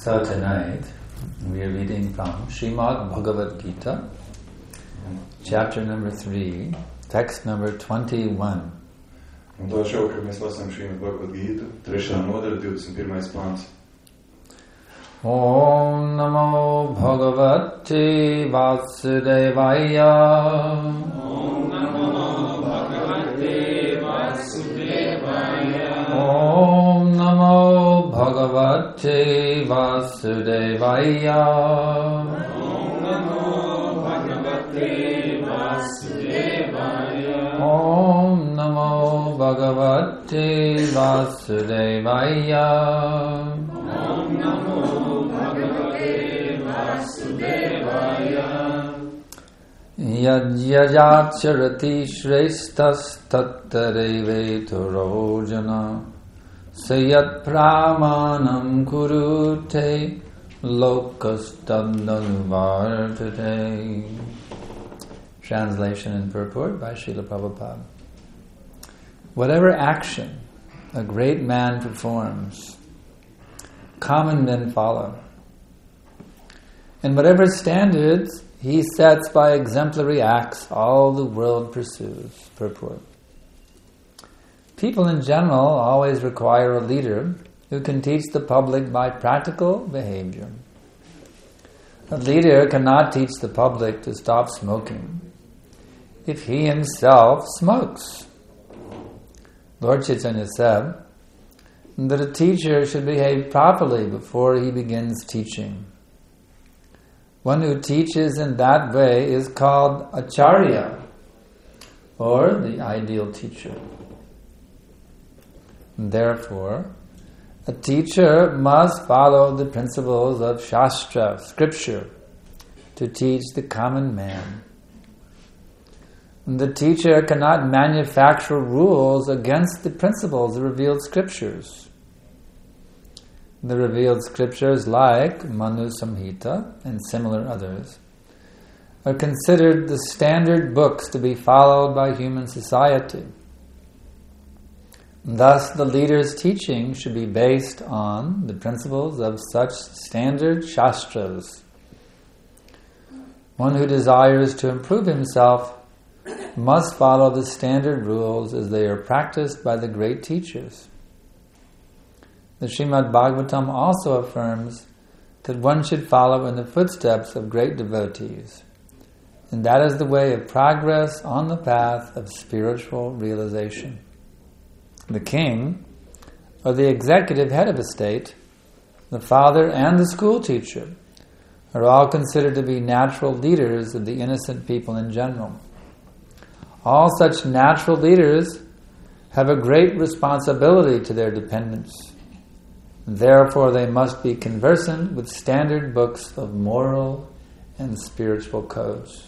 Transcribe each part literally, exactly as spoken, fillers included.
So tonight we are reading from Srimad Bhagavad Gita, chapter number three, text number twenty-one. Un to šovakar mēs lasām Srimad Bhagavad Gītu, trešā nodaļa, divdesmit pirmais pāns. Om Namo Bhagavate Vasudevaya. Om Namo Bhagavate Vasudevaya. Om Namo Bhagavate Vasudevaya. Om Namo Bhagavate Vasudevaya. Om Namo Bhagavate Vasudevaya. Om Namo Bhagavate Vasudevaya. Yad yajacharati shreshtas tattareveturo jana sayat pramanam kurute lokastadnanuvartate. Translation and purport by Srila Prabhupada. Whatever action a great man performs, common men follow. And whatever standards he sets by exemplary acts, all the world pursues. Purport. People in general always require a leader who can teach the public by practical behavior. A leader cannot teach the public to stop smoking if he himself smokes. Lord Chaitanya said that a teacher should behave properly before he begins teaching. One who teaches in that way is called Acharya, or the ideal teacher. Therefore, a teacher must follow the principles of Shastra, scripture, to teach the common man. The teacher cannot manufacture rules against the principles of revealed scriptures. The revealed scriptures like Manu Samhita and similar others are considered the standard books to be followed by human society. Thus, the leader's teaching should be based on the principles of such standard shastras. One who desires to improve himself must follow the standard rules as they are practiced by the great teachers. The Srimad Bhagavatam also affirms that one should follow in the footsteps of great devotees, and that is the way of progress on the path of spiritual realization. The king, or the executive head of a state, the father and the school teacher are all considered to be natural leaders of the innocent people in general. All such natural leaders have a great responsibility to their dependents. Therefore, they must be conversant with standard books of moral and spiritual codes.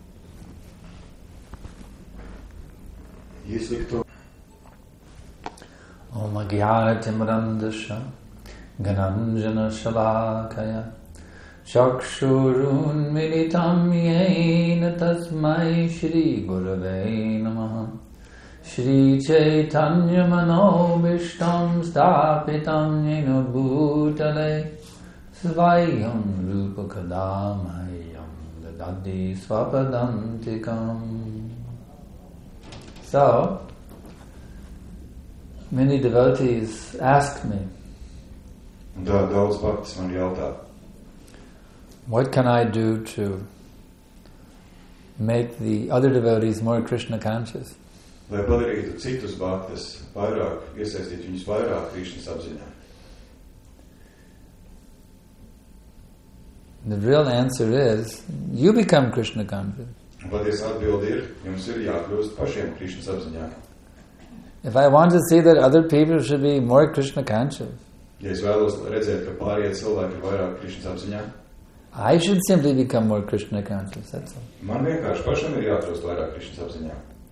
Om Agyana Timrandasha Gananjana Shalakaya Chakshurun Militam Yena Tasmai Shri Gurave Namaha Shri Chaitanya Manobishtam Stapitam Yena Bhutale Svayam Rupa Kadamayam Dadadi Swapadantikam. So, many devotees asked me, Daudz bhaktis man jautā, what can I do to make the other devotees more Krishna conscious? lai padarītu citus bhaktis vairāk, iesaistīt viņus vairāk Krishnas apziņā? The real answer is, you become Krishna conscious. Patiesa atbilde ir, jums ir jākļūst pašiem Krishnas apziņā. If I want to see that other people should be more Krishna conscious, Ja es vēlos redzēt, ka pārējie cilvēki ir vairāk Krishnas apziņā, I should simply become more Krishna conscious, that's all. man vienkārši pašam ir jākļūst vairāk Krishnas apziņā.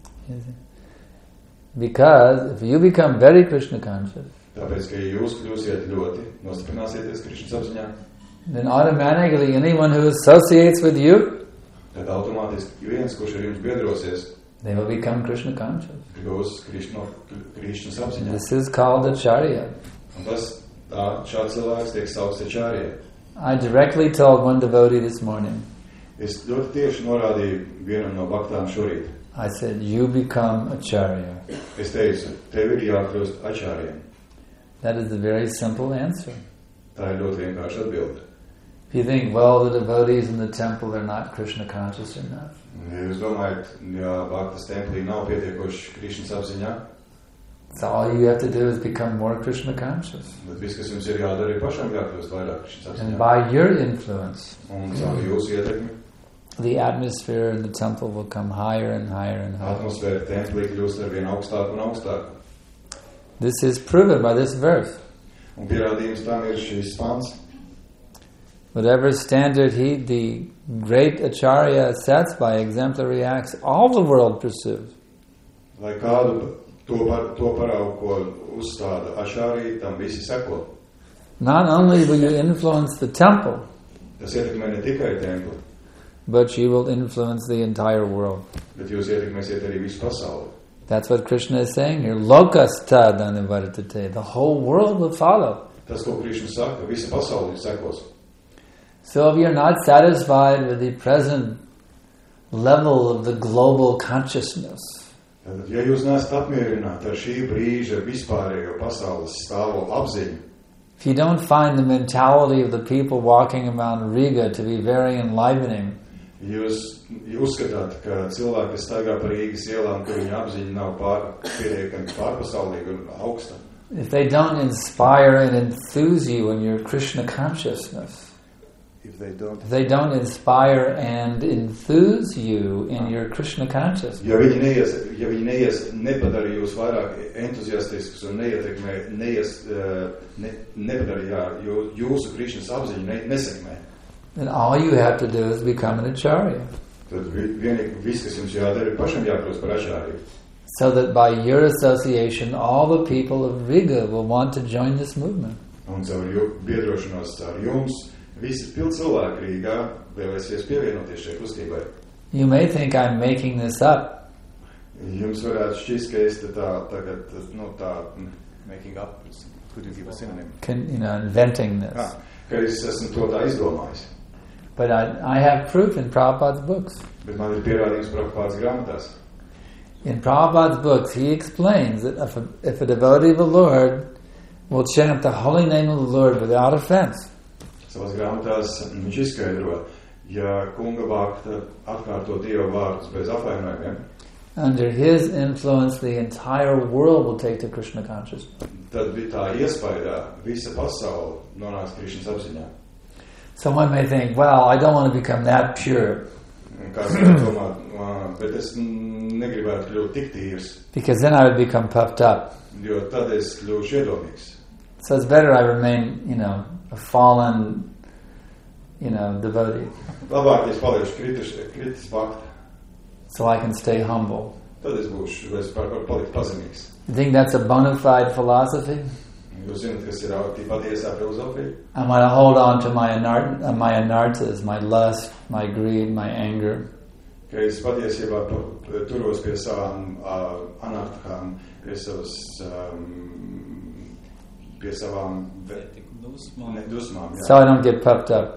Because if you become very Krishna conscious, Tāpēc, ka ja jūs kļūsiet ļoti, nostiprināsieties Krishnas apziņā, then automatically anyone who associates with you, tad automātiski viens, kurš ar jums biedrosies, they will become Krishna conscious. kļūs Krishna, Krishnas apziņā. This is called Acharya. Un tas tā šāds cilvēks tiek saukts acharya. I directly told one devotee this morning. Es ļoti tieši norādīju vienam no baktām šorīt. I said, you become acharya. Es teicu, tev ir jākļūst achariem. That is a very simple answer. Tā ir ļoti vienkārši atbilde. If you think, well, the devotees in the temple are not Krishna conscious enough. Ja jūs domājat, ja baktas templī nav pietiekoši Krišnas apziņā, so all you have to do is become more Krishna conscious. tad viss, kas jums ir jādara, ir pašam jākļūst vairāk Krišnas apziņā. And by your influence, Un caur jūsu ietekmi, the atmosphere in the temple will come higher and higher and higher. atmosfēra templī kļūst ar vien augstāk un augstāk. This is proven by this verse. Un pierādījums tam ir šīs pants. Whatever standard he, the great acharya, sets by exemplary acts, all the world pursues. Lai kādu to, par, to paraugu, ko uzstāda acharya, tam visi seko. Not only will you influence the temple, Tas ietekmē ne tikai templi, but you will influence the entire world. bet jūs ietekmēsiet arī visu pasauli. That's what Krishna is saying here. Lokastad anivartate. The whole world will follow. Tas, ko Krišna saka, visa pasauli sekos. So if you're not satisfied with the present level of the global consciousness, Tad, ja jūs neesat apmierināti ar šī brīža vispārējo pasaules stāvo apziņu, if you don't find the mentality of the people walking around Riga to be very enlivening, jūs uzskatāt, ka cilvēki, kas staigā pa Rīgas ielām, ka viņa apziņa nav pār, pietiekami pārpasaulīga un augsta, if they don't inspire and enthuse you in your Krishna consciousness, if they don't, if they don't inspire and enthuse you in your Krishna consciousness, ja viņi neies, ja viņi neies, nepadara jūs vairāk entuziastiskus un neietekmē, neies, ne, nepadara, jā, jū, jūsu Krišnas apziņu ne, nesekmē, then all you have to do is become an acharya. tad vienīgi viss, kas jums jādara, ir pašam jākļūst par acharju. So that by your association, all the people of Riga will want to join this movement. Un caur jū, biedrošanos caur jums, visi pilni cilvēki Rīgā vēlēsies pievienoties šai kustībai. You may think I'm making this up, Jums varētu šķist, ka es te tā tagad, nu tā, making up, could you give a synonym? can, you know, inventing this. Ah, ka es esmu to tā izdomājis. But I, I have proof in Prabhupada's books. Bet man ir pierādījums Prabhupādas grāmatās. In Prabhupada's books, he explains that if a, if a devotee of the Lord will chant the holy name of the Lord without offense, Savās grāmatās viņš izskaidro, ja kunga bhakta atkārto Dieva vārdus bez apvainojumiem, under his influence, the entire world will take to Krishna consciousness. tad bija tā iespaidā visa pasaule nonāks Krišnas apziņā. Someone may think, well, I don't want to become that pure, Un kāds var domāt, "Ā, bet es negribētu kļūt tik tīrs, because then I would become puffed up. jo tad es kļūšu iedomīgs. So it's better I remain, you know, a fallen, you know, devotee, Labāk, ja es palieku kritis, kritis bhakta, so I can stay humble. tad es būšu, vai es par, par palikt pazemīgs. You think that's a bona fide philosophy? Jūs zināt, kas ir tī patiesā filozofija? I want to hold on to my anar- uh, my anarthas, my lust, my greed, my anger. Ka es patiesībā pa- turos pie savām uh, anarthām, pie savas, um, pie savām ne, dusmām. Jā. So I don't get puffed up.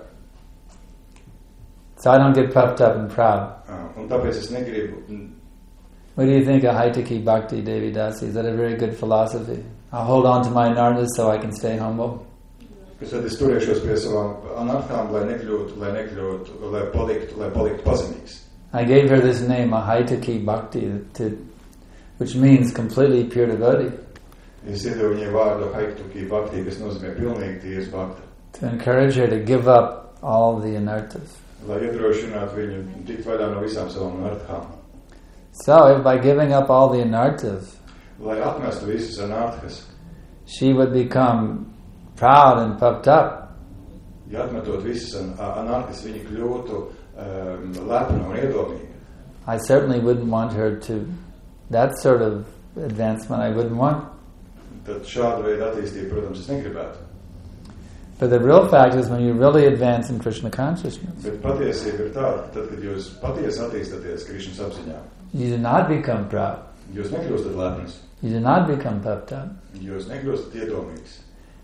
So I don't get puffed up and proud. Uh, un tāpēc es negribu. What do you think of Haitaki Bhakti Devi Dasi? Is that a very good philosophy? I'll hold on to my anarthas so I can stay humble. Kas tad es turēšos pie savām anarthām, lai nekļūtu, lai nekļūtu, lai paliktu, lai paliktu pazemīgs. I gave her this name, Ahaitaki Bhakti, to, which means completely pure devotee, Es iedevu viņai vārdu Haituki Bhakti, kas nozīmē pilnīgi tīrs bhakta, to encourage her to give up all the anarthas. lai iedrošinātu viņu tikt vaļā no visām savām anarthām, So if by giving up all the anarthas, lai atmestu visas anarthas. she would become proud and puffed up, Ja atmetot visas an- anarthas, viņi kļūtu um, lepna un iedomīga. I certainly wouldn't want her to, that sort of advancement I wouldn't want. Tad šādu veidu attīstību, protams, es negribētu. But the real fact is when you really advance in Krishna consciousness, Bet patiesība ir tāda, ka tad, kad jūs patiesi attīstaties Krišnas apziņā, you do not become proud. jūs nekļūstat lepns, You do not become puffed up. jūs nekļūstat iedomīgs.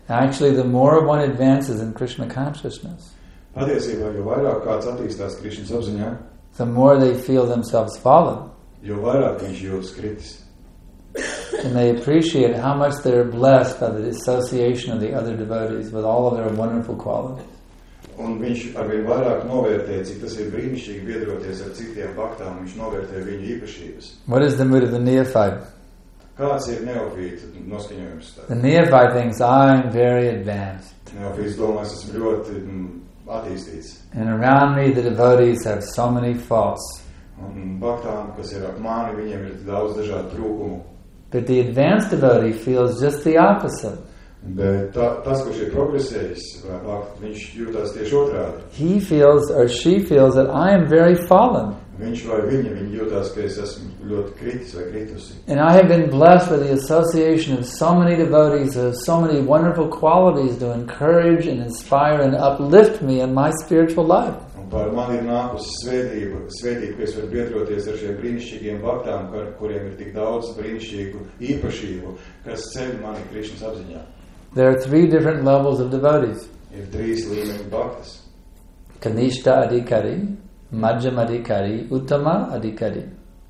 Actually, the more one advances in Krishna consciousness, Patiesībā, jo vairāk kāds attīstās Krišnas apziņā, the more they feel themselves fallen. Jo vairāk viņš jūtas kritis. And they appreciate how much they're blessed by the association of the other devotees with all of their wonderful qualities. Un viņš arvien vairāk novērtē, cik tas ir brīnišķīgi biedroties ar citiem baktām, viņš novērtē viņu īpašības. What is the mood of the neophyte? Kāds ir neofīta noskaņojums? The neophyte thinks, I'm very advanced. Neofīts domā, es esmu ļoti mm, attīstīts. And around me the devotees have so many faults. Un baktām, kas ir ap mani, viņiem ir daudz dažādu trūkumu. But the advanced devotee feels just the opposite. Bet tā, tas, kurš ir progresējis, bakt, viņš jūtās tieši otrādi. He feels or she feels that I am very fallen. Viņš vai viņa, viņa jūtās, ka es esmu ļoti kritis vai kritusi. And I have been blessed with the association of so many devotees who have so many wonderful qualities to encourage and inspire and uplift me in my spiritual life. Un par mani ir nākusi svētība, svētība, ka es varu biedroties ar šiem brīnišķīgiem baktām, kur, kuriem ir tik daudz brīnišķīgu īpašību, kas ceļ mani Krišnas apziņā. There are three different levels of devotees. Ir trīs līmeņi baktas. Kanishta Adhikari, Madhyam Adhikari, Uttama Adhikari.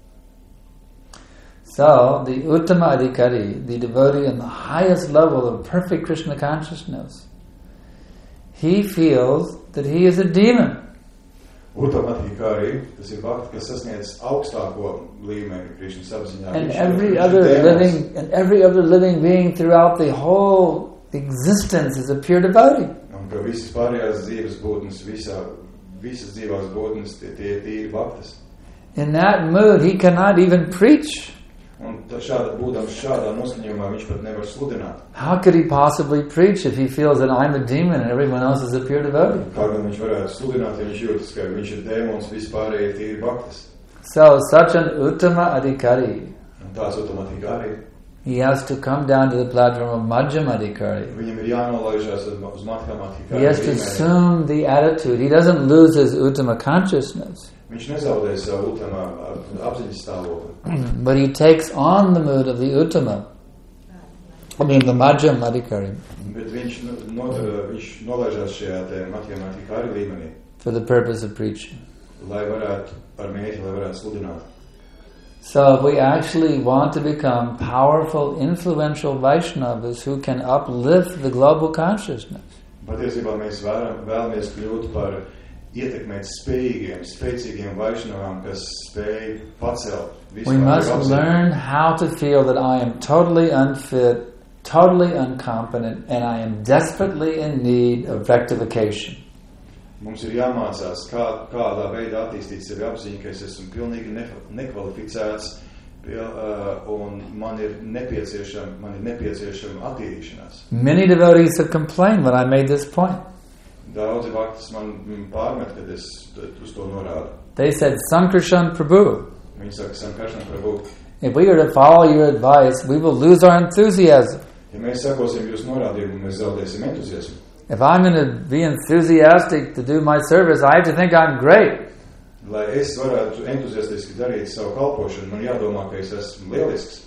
So, the Uttama Adhikari, the devotee in the highest level of perfect Krishna consciousness, he feels that he is a demon. Uttamadhikari, tas ir bakti, kas sasniedz augstāko līmeni Krišnas apziņā. And every other living, and every other living being throughout the whole existence is a pure devotee. Un ka visas pārējās dzīves būtnes, visā, visas dzīvās būtnes, tie, tie tīri baktas. In that mood, he cannot even preach. Un šāda, būdams šādā noskaņojumā, viņš pat nevar sludināt. How could he possibly preach if he feels that I'm a demon and everyone else is a pure devotee? Kā gan viņš varētu sludināt, ja viņš jūtas, ka viņš ir dēmons, vispārēji ir tīri baktas. So, such an Uttama Adhikari, Un tās Uttamadhikari, he has to come down to the platform of Madhyam Adhikari. viņam ir jānolaižās uz Madhyamadhikari. He has to assume the attitude. He doesn't lose his Uttama consciousness. Viņš nezaudē savu Uttama apziņas stāvokli. But he takes on the mood of the Uttama. I mean, the Madhyam Adhikari. Bet viņš, no, viņš nolaižās šajā te Madhyamadhikari līmenī, For the purpose of preaching. lai varētu, ar mērķi, lai varētu sludināt. So if we actually want to become powerful, influential Vaishnavas who can uplift the global consciousness, Patiesībā mēs vēram, vēlamies kļūt par ietekmēt spējīgiem, spēcīgiem Vaishnavām, kas spēj pacelt visu. we must learn how to feel that I am totally unfit, totally incompetent, and I am desperately in need of rectification. Mums ir jāmācās, kā, kādā veidā attīstīt sevi apziņu, ka es esmu pilnīgi ne, nekvalificēts pie, uh, un man ir nepieciešama, man ir nepieciešama attīrīšanās. Many devotees have complained when I made this point. Daudzi vaktas man pārmet, kad es uz to norādu. They said, Sankarshan Prabhu, Viņi saka, Sankarshan Prabhu, if we are to follow your advice, we will lose our enthusiasm. ja mēs sakosim jūs norādījumu, mēs zaudēsim entuziasmu. If I'm going to be enthusiastic to do my service, I have to think I'm great. Lai es varētu entuziastiski darīt savu kalpošanu, man jādomā, ka es esmu lielisks.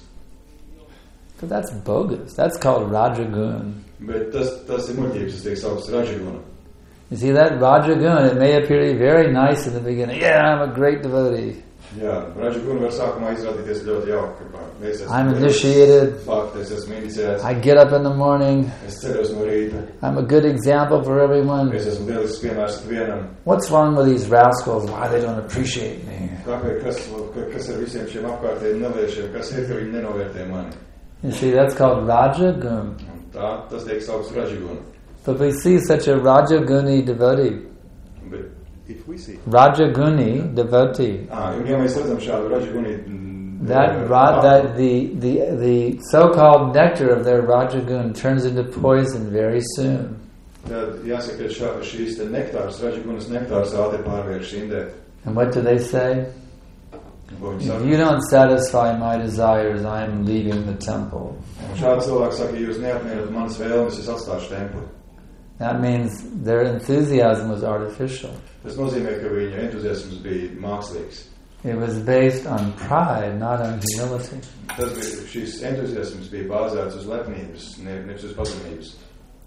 But that's bogus. That's called Rajagun. Bet tas, tas ir muļķības, tas tiek saukts Rajaguna. You see, that Rajagun, it may appear to be very nice in the beginning. Yeah, I'm a great devotee. Jā, Rajaguna var sākumā izrādīties ļoti jauki. Es esmu I'm initiated. Fakt, es esmu iniciēts. I get up in the morning. Es ceļos no rīta. I'm a good example for everyone. Es esmu lielisks piemērs ikvienam. What's wrong with these rascals? Why they don't appreciate me? Kāpēc, kas, kas ar visiem šiem apkārtējiem neviešiem, kas ir, ka viņi nenovērtē mani? You see, that's called Rajagun. Tā, tas tiek saukts Rajaguna. But we see such a Rajaguni devotee. Bet, if we see... Rajaguni devotee. Ah, un ja mēs redzam šādu Rajaguni... That, ra- that the, the, the so-called nectar of their Rajagun turns into poison very soon. Tad jāsaka, ka šā, šīs te nektārs, Rajagunas nektārs ātri pārvērš indē. And what do they say? Ko viņi If saka? you don't satisfy my desires, I am leaving the temple. Un šādi cilvēki saka, ja jūs neapmierināt manas vēlmes, es atstāšu templi. That means their enthusiasm was artificial. Tas nozīmē, ka viņa entuziasms bija mākslīgs. It was based on pride, not on humility. Tas bija, šīs entuziasms bija bāzēts uz lepnības, ne, nevis uz pazemības.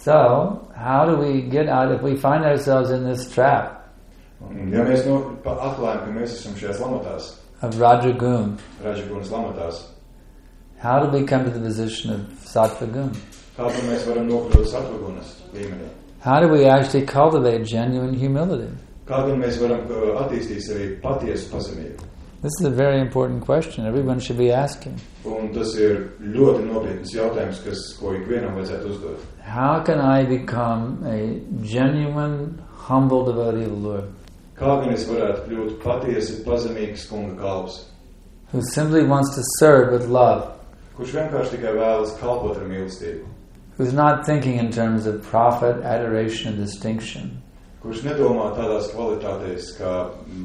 So, how do we get out if we find ourselves in this trap? Un, ja mēs no, atklājam, ka mēs esam šajās lamatās, of Rajagun, Rajagunas lamatās, how do we come to the position of Sattvagun? Kā tad mēs varam nokļūt Sattvagunas līmenī? How do we actually cultivate genuine humility? Kā tad mēs varam attīstīt sevi patiesu pazemību? This is a very important question. Everyone should be asking. Un tas ir ļoti nopietns jautājums, kas, ko ikvienam vajadzētu uzdot. How can I become a genuine, humble devotee of the Lord? Kā gan es varētu kļūt patiesi pazemīgs kunga kalps? Who simply wants to serve with love. Kurš vienkārši tikai vēlas kalpot ar mīlestību. Who's not thinking in terms of profit, adoration, and distinction. Kurš nedomā tādās kvalitātēs kā,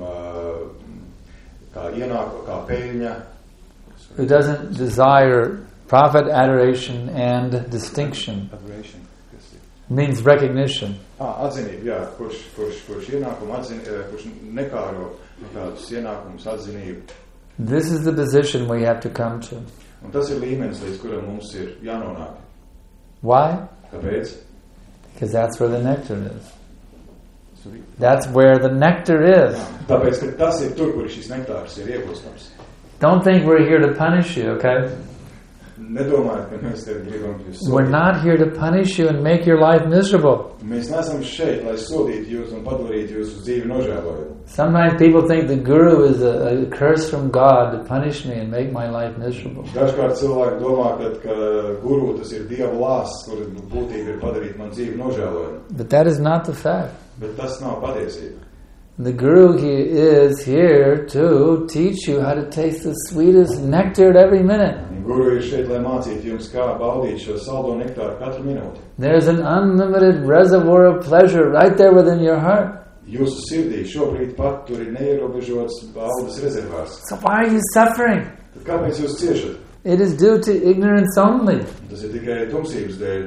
kā ienāko, kā peļņa. Who doesn't desire profit, adoration, and distinction. Adoration. Means recognition. Ah, atzinība, jā. Kurš, kurš, kurš ienākumu atzin, kurš nekāro kādus ienākumus atzinību. This is the position we have to come to. Un tas ir līmenis, līdz kuram mums ir jānonāk. Why? Kāpēc? Because that's where the nectar is. Sorry? That's where the nectar is. Tāpēc, ka tas ir tur, kur šis nektārs ir iegūstams. Don't think we're here to punish you, okay? Nedomājiet, ka mēs tevi gribam jūs sodīt. We're not here to punish you and make your life miserable. Mēs nesam šeit, lai sodītu jūs un padarītu jūsu dzīvi nožēlojumu. Sometimes people think the guru is a, a curse from God to punish me and make my life miserable. Dažkārt cilvēki domā, ka, ka guru tas ir Dieva lāsts, kur būtība ir padarīt man dzīvi nožēlojumu. But that is not the fact. Bet tas nav patiesība. The guru he is here to teach you how to taste the sweetest nectar at every minute. Guru ir šeit, lai mācītu jums, kā baudīt šo saldo nektāru katru minūti. There's an unlimited reservoir of pleasure right there within your heart. Jūsu sirdī šobrīd pat tur ir neierobežots baudas rezervārs. So why are you suffering? Tad kāpēc jūs ciešat? It is due to ignorance only. Tas ir tikai tumsības dēļ.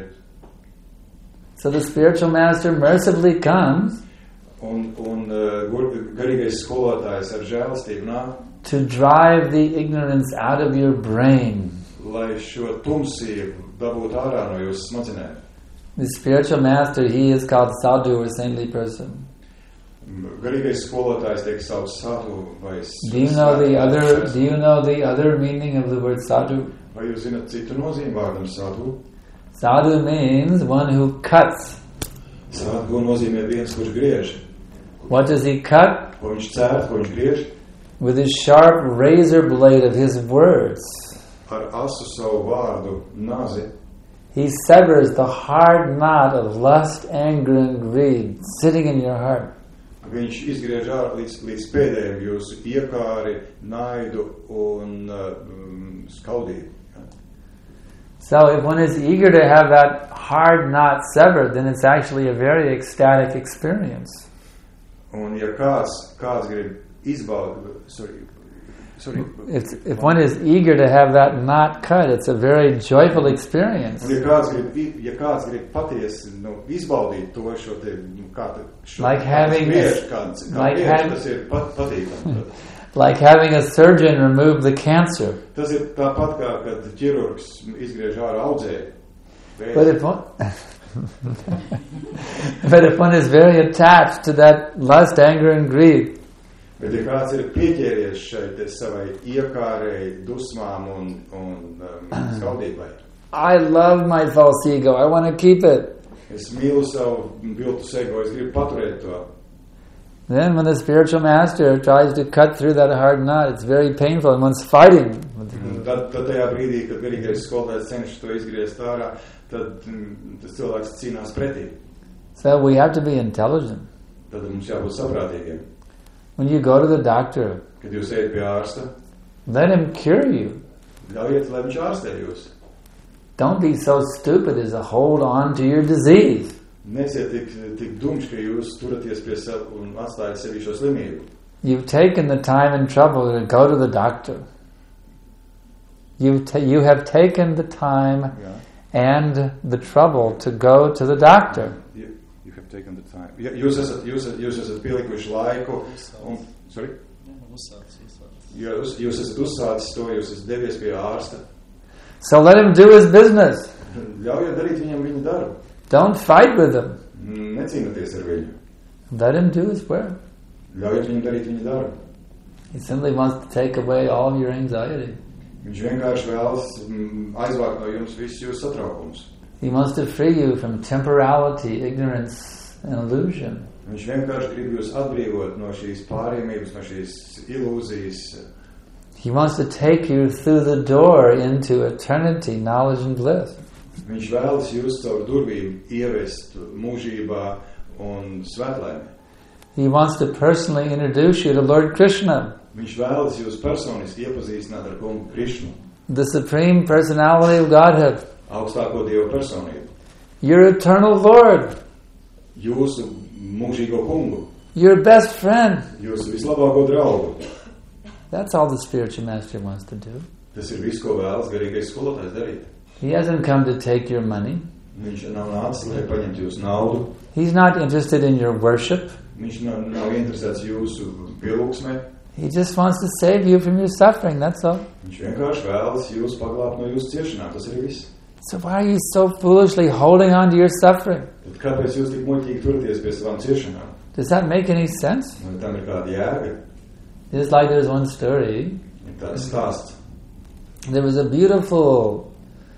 So the spiritual master mercifully comes un, un uh, garīgais skolotājs ar žēlastību nāk to drive the ignorance out of your brain. Lai šo tumsību dabūtu ārā no jūsu smadzenēm. The spiritual master, he is called sadhu or saintly person. Garīgais skolotājs tiek saukts sadhu vai Do you know the other do you know the other meaning of the word sadhu? Vai jūs zināt citu nozīmi vārdam sadhu? Sadhu means one who cuts. Sadhu nozīmē viens, kurš griež. What does he cut? Ko viņš cērt, ko viņš griež? With his sharp razor blade of his words. Ar asu savu vārdu nazi. He severs the hard knot of lust, anger, and greed sitting in your heart. Viņš izgriež ārā līdz, līdz pēdējiem jūsu iekāri, naidu un um, skaudību. So if one is eager to have that hard knot severed, then it's actually a very ecstatic experience. Un ja kāds, kāds grib izbaudīt, sorry, sorry. If, if one is eager to have that knot cut, it's a very joyful experience. Un ja kāds grib, ja kāds grib patiesi nu, izbaudīt to šo te, nu, kā te, šo, like having griež, kāds, kā like griež, have, tas ir pat, patīkami. Like having a surgeon remove the cancer. Tas ir tāpat kā, kad ķirurgs izgriež ārā audzēju. But if one, but if one is very attached to that lust, anger, and greed, bet ja kāds ir pieķēries šeit savai iekārēji, dusmām un, un um, skaudībai. I love my false ego. I want to keep it. Es mīlu savu viltus ego, es gribu paturēt to. Then when the spiritual master tries to cut through that hard knot, it's very painful and one's fighting. Tad, tad tajā brīdī, kad garīgais skolotājs cenšas to izgriezt ārā, tad mm, tas cilvēks cīnās pretī. So we have to be intelligent. Tad mums jābūt saprātīgiem. When you go to the doctor, Kad jūs ejat pie ārsta, let him cure you. ļaujiet, lai viņš ārstē jūs. Don't be so stupid as to hold on to your disease. Nesiet tik, tik dumši, ka jūs turaties pie sev un atstājat sevi šo slimību. You've taken the time and trouble to go to the doctor. You've ta- you have taken the time Jā. and the trouble to go to the doctor. You, you have taken the time. Ja, jūs, esat, jūs, esat, jūs esat pielikuši laiku. Un, sorry? Jūs, jūs esat uzsācis to, jūs esat devies pie ārsta. So let him do his business. Ļaujiet darīt viņam viņa darbu. Don't fight with him. Necīnoties ar viņu. Let him do his work. Ļaujiet viņam darīt viņa darbu. He simply wants to take away all of your anxiety. Viņš vienkārši vēlas aizvākt no jums visus jūsu satraukumus. He wants to free you from temporality, ignorance, and illusion. Viņš vienkārši grib jūs atbrīvot no šīs pārējumības, no šīs ilūzijas. He wants to take you through the door into eternity, knowledge and bliss. Viņš vēlas jūs caur durvīm ievest mūžībā un svētlaimē. He wants to personally introduce you to Lord Krishna, Viņš vēlas jūs personiski iepazīstināt ar kungu Krišnu, the Supreme Personality of Godhead, augstāko Dieva personību, your eternal Lord, jūsu mūžīgo kungu, your best friend. jūsu vislabāko draugu. That's all the spiritual master wants to do. Tas ir viss, ko vēlas garīgais skolotājs darīt. He hasn't come to take your money. Viņš nav nācis, lai paņemtu jūsu naudu. He's not interested in your worship. Viņš nav, nav interesēts jūsu pielūgsmē. He just wants to save you from your suffering, that's all. Viņš vienkārši vēlas jūs paglābt no jūsu ciešanām. Tas ir viss. So why are you so foolishly holding on to your suffering? Tad kāpēc jūs tik muļķīgi turaties pie savām ciešanām? Does that make any sense? Vai tam ir kāda jēga? Just like there's one story. Ir tāds stāsts. There was a beautiful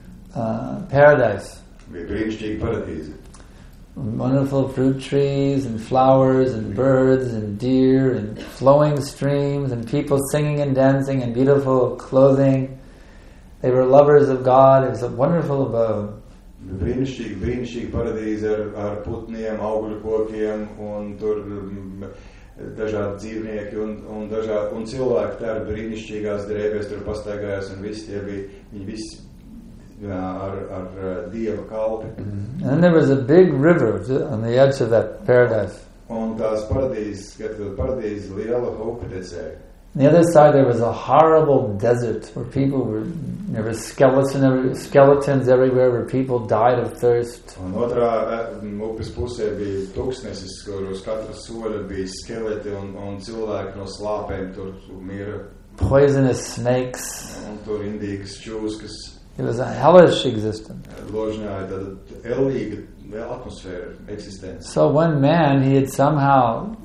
uh, paradise. Bija brīnišķīga paradīze. Wonderful fruit trees and flowers and birds and deer and flowing streams and people singing and dancing and beautiful clothing. They were lovers of God. It was a wonderful abode. Bija brīnišķīga, brīnišķīga paradīze ar, ar putniem, augļu kokiem un tur um, dažādi dzīvnieki un, un, dažādi, un cilvēki tā ar brīnišķīgās drēbēs tur pastaigājās un visi tie bija, viņi visi jā, ar, ar Dieva kalpi. And then there was a big river on the edge of that paradise. Un tās paradīzes, skatot paradīzes liela upe tecēja. On the other side there was a horrible desert where people were, there were skeleton, skeletons everywhere where people died of thirst. Un otrā upes pusē bija tūkstnesis, kur uz katra soļa bija skeleti un, un cilvēki no slāpēm tur mira. Poisonous snakes. Un tur indīgas čūskas. It was a hellish existence. Ložņāja tāda ellīga atmosfēra, eksistence. So one man, he had somehow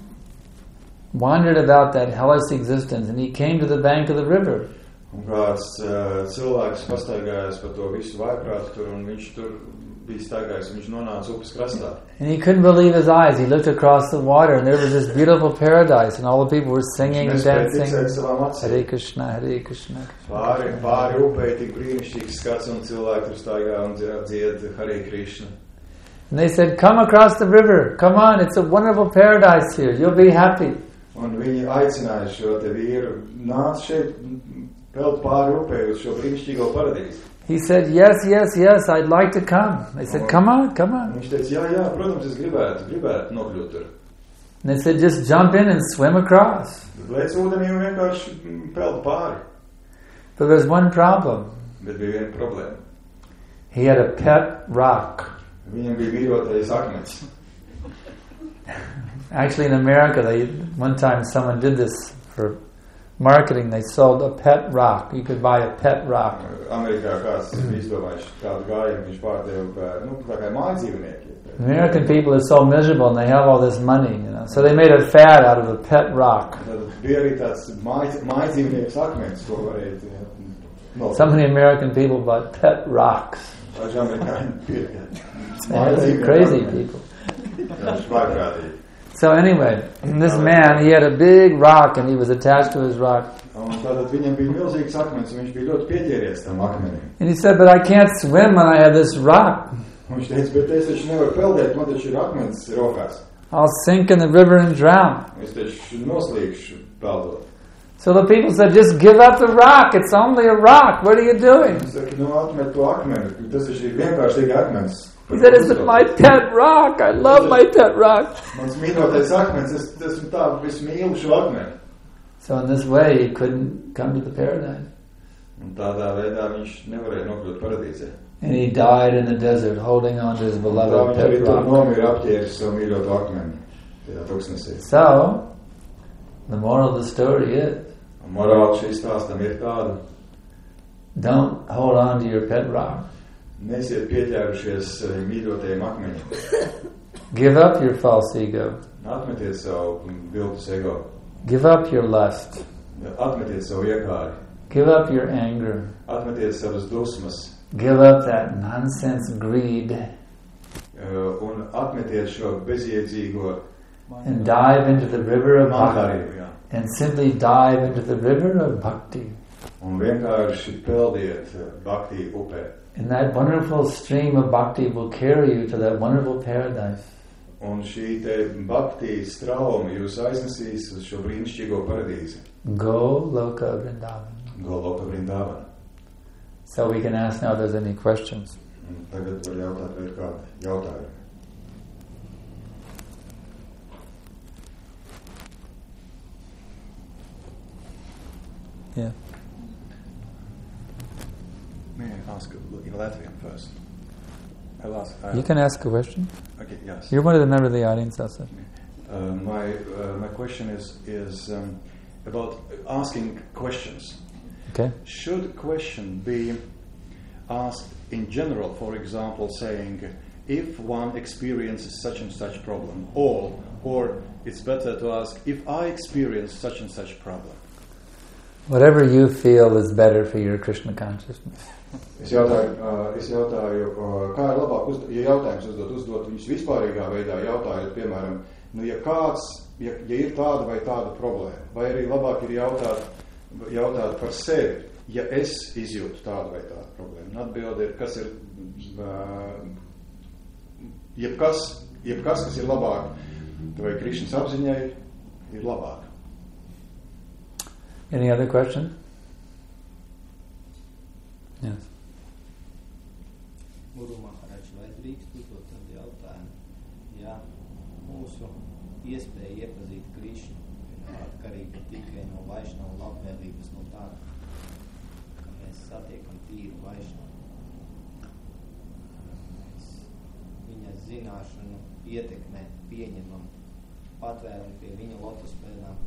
wandered about that hellish existence and he came to the bank of the river. Un kāds uh, cilvēks pastaigājās pa to visu vaiprātu tur un viņš tur bija staigājis un viņš nonāca upes krastā. And he couldn't believe his eyes. He looked across the water and there was this beautiful paradise and all the people were singing and dancing. Hare Krishna, Hare Krishna. Pāri, pāri upei tik brīnišķīgs skats un cilvēki tur staigā un dzied Hare Krishna. And they said, come across the river. Come on, it's a wonderful paradise here. You'll be happy. Un viņi aicināja šo te vīru, nāc šeit, peld pāri upei uz šo brīnišķīgo paradīzi. He said, yes, yes, yes, I'd like to come. They said, come on, come on. Viņš teica, jā, jā, protams, es gribētu, gribētu nokļūt tur. And they said, just jump in and swim across. Lēc ūdenī un vienkārši peld pāri. But there's one problem. Bet bija viena problēma. He had a pet rock. Viņam bija vīrotais akmens. Actually, in America, they one time someone did this for marketing. They sold a pet rock. You could buy a pet rock. Amerikā kāds izdomājuši kādu gājumu, viņš pārdeva, nu, tā kā mājas dzīvnieki. American people are so miserable and they have all this money, you know. So they made a fad out of a pet rock. Tad bija arī tāds mājas, mājas dzīvnieks akmens, ko varēja no. So many American people bought pet rocks. Daži amerikāņi pirka. They're crazy people. Viņš vaiprātīgi. So anyway, this man, he had a big rock and he was attached to his rock. Un tātad viņam bija milzīgs akmens un viņš bija ļoti pieķēries tam akmenim. And he said, but I can't swim when I have this rock. Un viņš teica, bet es taču nevaru peldēt, man taču ir akmens rokās. I'll sink in the river and drown. Es taču noslīgšu peldot. So the people said, just give up the rock. It's only a rock. What are you doing? Viņš saka, nu atmet to akmeni. Tas taču ir vienkārši tikai akmens. He said, it's my pet rock. I love my pet rock. Mans mīļotais akmens, es esmu tā, es mīlu šo akmeni. So in this way, he couldn't come to the paradise. Un tādā veidā viņš nevarēja nokļūt paradīzē. And he died in the desert, holding on to his beloved pet rock. Tā viņš arī nomira apķēris savu mīļotu akmeni. Tajā tūkstnesī. So, the moral of the story is, morāli šī stāstam ir tāda. Don't hold on to your pet rock. Nesiet pieķērušies mīļotajiem akmeņiem. Give up your false ego. Atmetiet savu viltus ego. Give up your lust. Atmetiet savu iekāri. Give up your anger. Atmetiet savas dusmas. Give up that nonsense greed. Uh, un atmetiet šo bezjēdzīgo and dive into the river of bhakti. Jā. And simply dive into the river of bhakti. Un vienkārši peldiet bhakti upē. And that wonderful stream of bhakti will carry you to that wonderful paradise. Un šī te bhakti strauma jūs aiznesīs uz šo brīnišķīgo paradīzi. Go Loka Vrindavan. Go Loka Vrindavan. So we can ask now if there's any questions. Un tagad var jautāt, vai ir kādi jautājumi. Yeah. May I ask in Latvian first? I'll ask. I'll You can ask a question. Okay, yes. You're one of the members of the audience also. Uh, my uh, my question is is um, about asking questions. Okay. Should question be asked in general, for example, saying, if one experiences such and such problem, or or it's better to ask, if I experience such and such problem? Whatever you feel is better for your Krishna consciousness. Es jautāju, uh, es jautāju uh, kā ir labāk, uz, ja jautājums uzdot, uzdot viņus vispārīgā veidā, jautājot, piemēram, nu, ja kāds, ja, ja ir tāda vai tāda problēma, vai arī labāk ir jautāt, jautāt par sevi, ja es izjūtu tādu vai tādu problēmu. Un atbilde ir, kas ir, uh, jebkas, jebkas, kas ir labāk, vai Krišnas apziņai, ir labāk. Any other question? Yes. Guru Maharaja, vai drīkst uzdot tādu jautājumu? Ja mūsu iespēja iepazīt Krišnu ir atkarīga tikai no Vaišnava labvēlības, no tā, ka mēs satiekam tīru Vaišnavu. Mēs viņa zināšanu ietekmē, pieņemam, patvēram pie viņa lotuspēdām.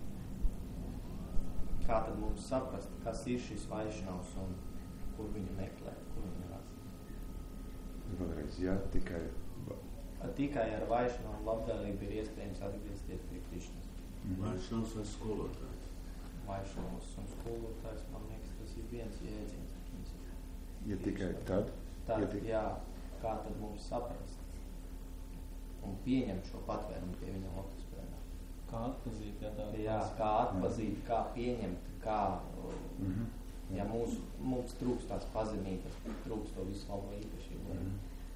Kā tad mums saprast, kas ir šis Vaišnavs un kur viņu meklē, kur viņu rast? Vēlreiz, jā, tikai... Tikai ar Vaišnavu labvēlību ir iespējams atgriezties pie Krišnas. Mm-hmm. Vaišnavs vai skolotājs? Vaišnavs un skolotājs, man liekas, tas ir viens jēdziens. Ja tikai tad? Tad, ja tikai... jā, kā tad mums saprast un pieņemt šo patvērumu pie viņa lotuspēdā? Kā atpazīt, ja tā? Jā, kā atpazīt, kā pieņemt, kā... Mm-hmm. Ja mūs, mums trūkst tās pazemības, trūkst to visu labo īpašību. Mm-hmm.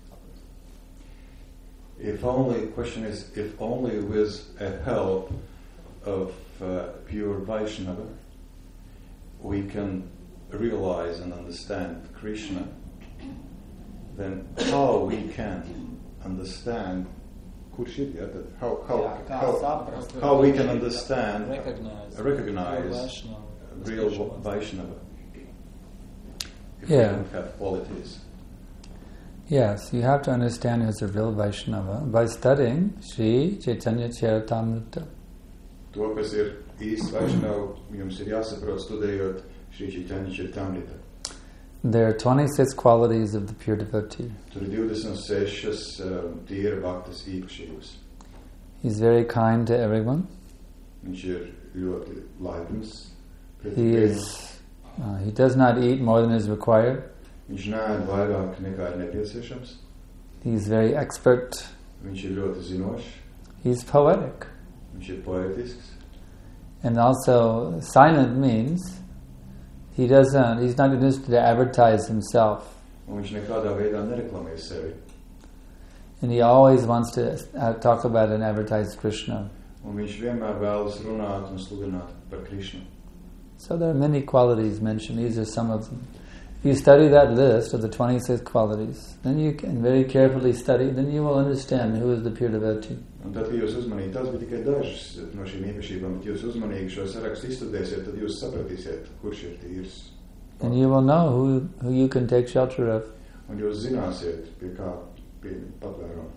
If only, question is, if only with a help of uh, pure Vaishnava, we can realize and understand Krishna, then how we can understand kurš ir, ja, tad how, how, Jā, kā how, saprast, how we can understand, recognize, recognize real Vaishnava. If Yeah. we don't have qualities. Yes, you have to understand who's a real Vaishnava by studying Sri Chaitanya Charitamrita. To, kas ir īsti Vaishnava, jums ir jāsaprot studējot Sri Chaitanya Charitamrita. There are twenty-six qualities of the pure devotee. Tur ir divdesmit sešas um, tīra bhaktas īpašības. He's very kind to everyone. Viņš ir ļoti laipns pret He ikvienu. is. Uh, he does not eat more than is required. Viņš neēd vairāk nekā ir nepieciešams. He's very expert. Viņš ir ļoti zinošs. He's poetic. Viņš ir poetisks. And also, silent means he doesn't, he's not interested to advertise himself. Un viņš nekādā veidā nereklamē sevi. And he always wants to uh, talk about and advertise Krishna. Un viņš vienmēr vēlas runāt un sludināt par Krišnu. So there are many qualities mentioned. These are some of them. If you study that list of the twenty-six qualities, then you can very carefully study, then you will understand who is the pure devotee. Un tad, kad jūs uzmanīgi, tās bija tikai dažas no šīm īpašībām, bet jūs uzmanīgi šo sarakstu izstudēsiet, tad jūs sapratīsiet, kurš ir tīrs. And you will know who, who you can take shelter of. Un jūs zināsiet, pie kā pie patvēruma.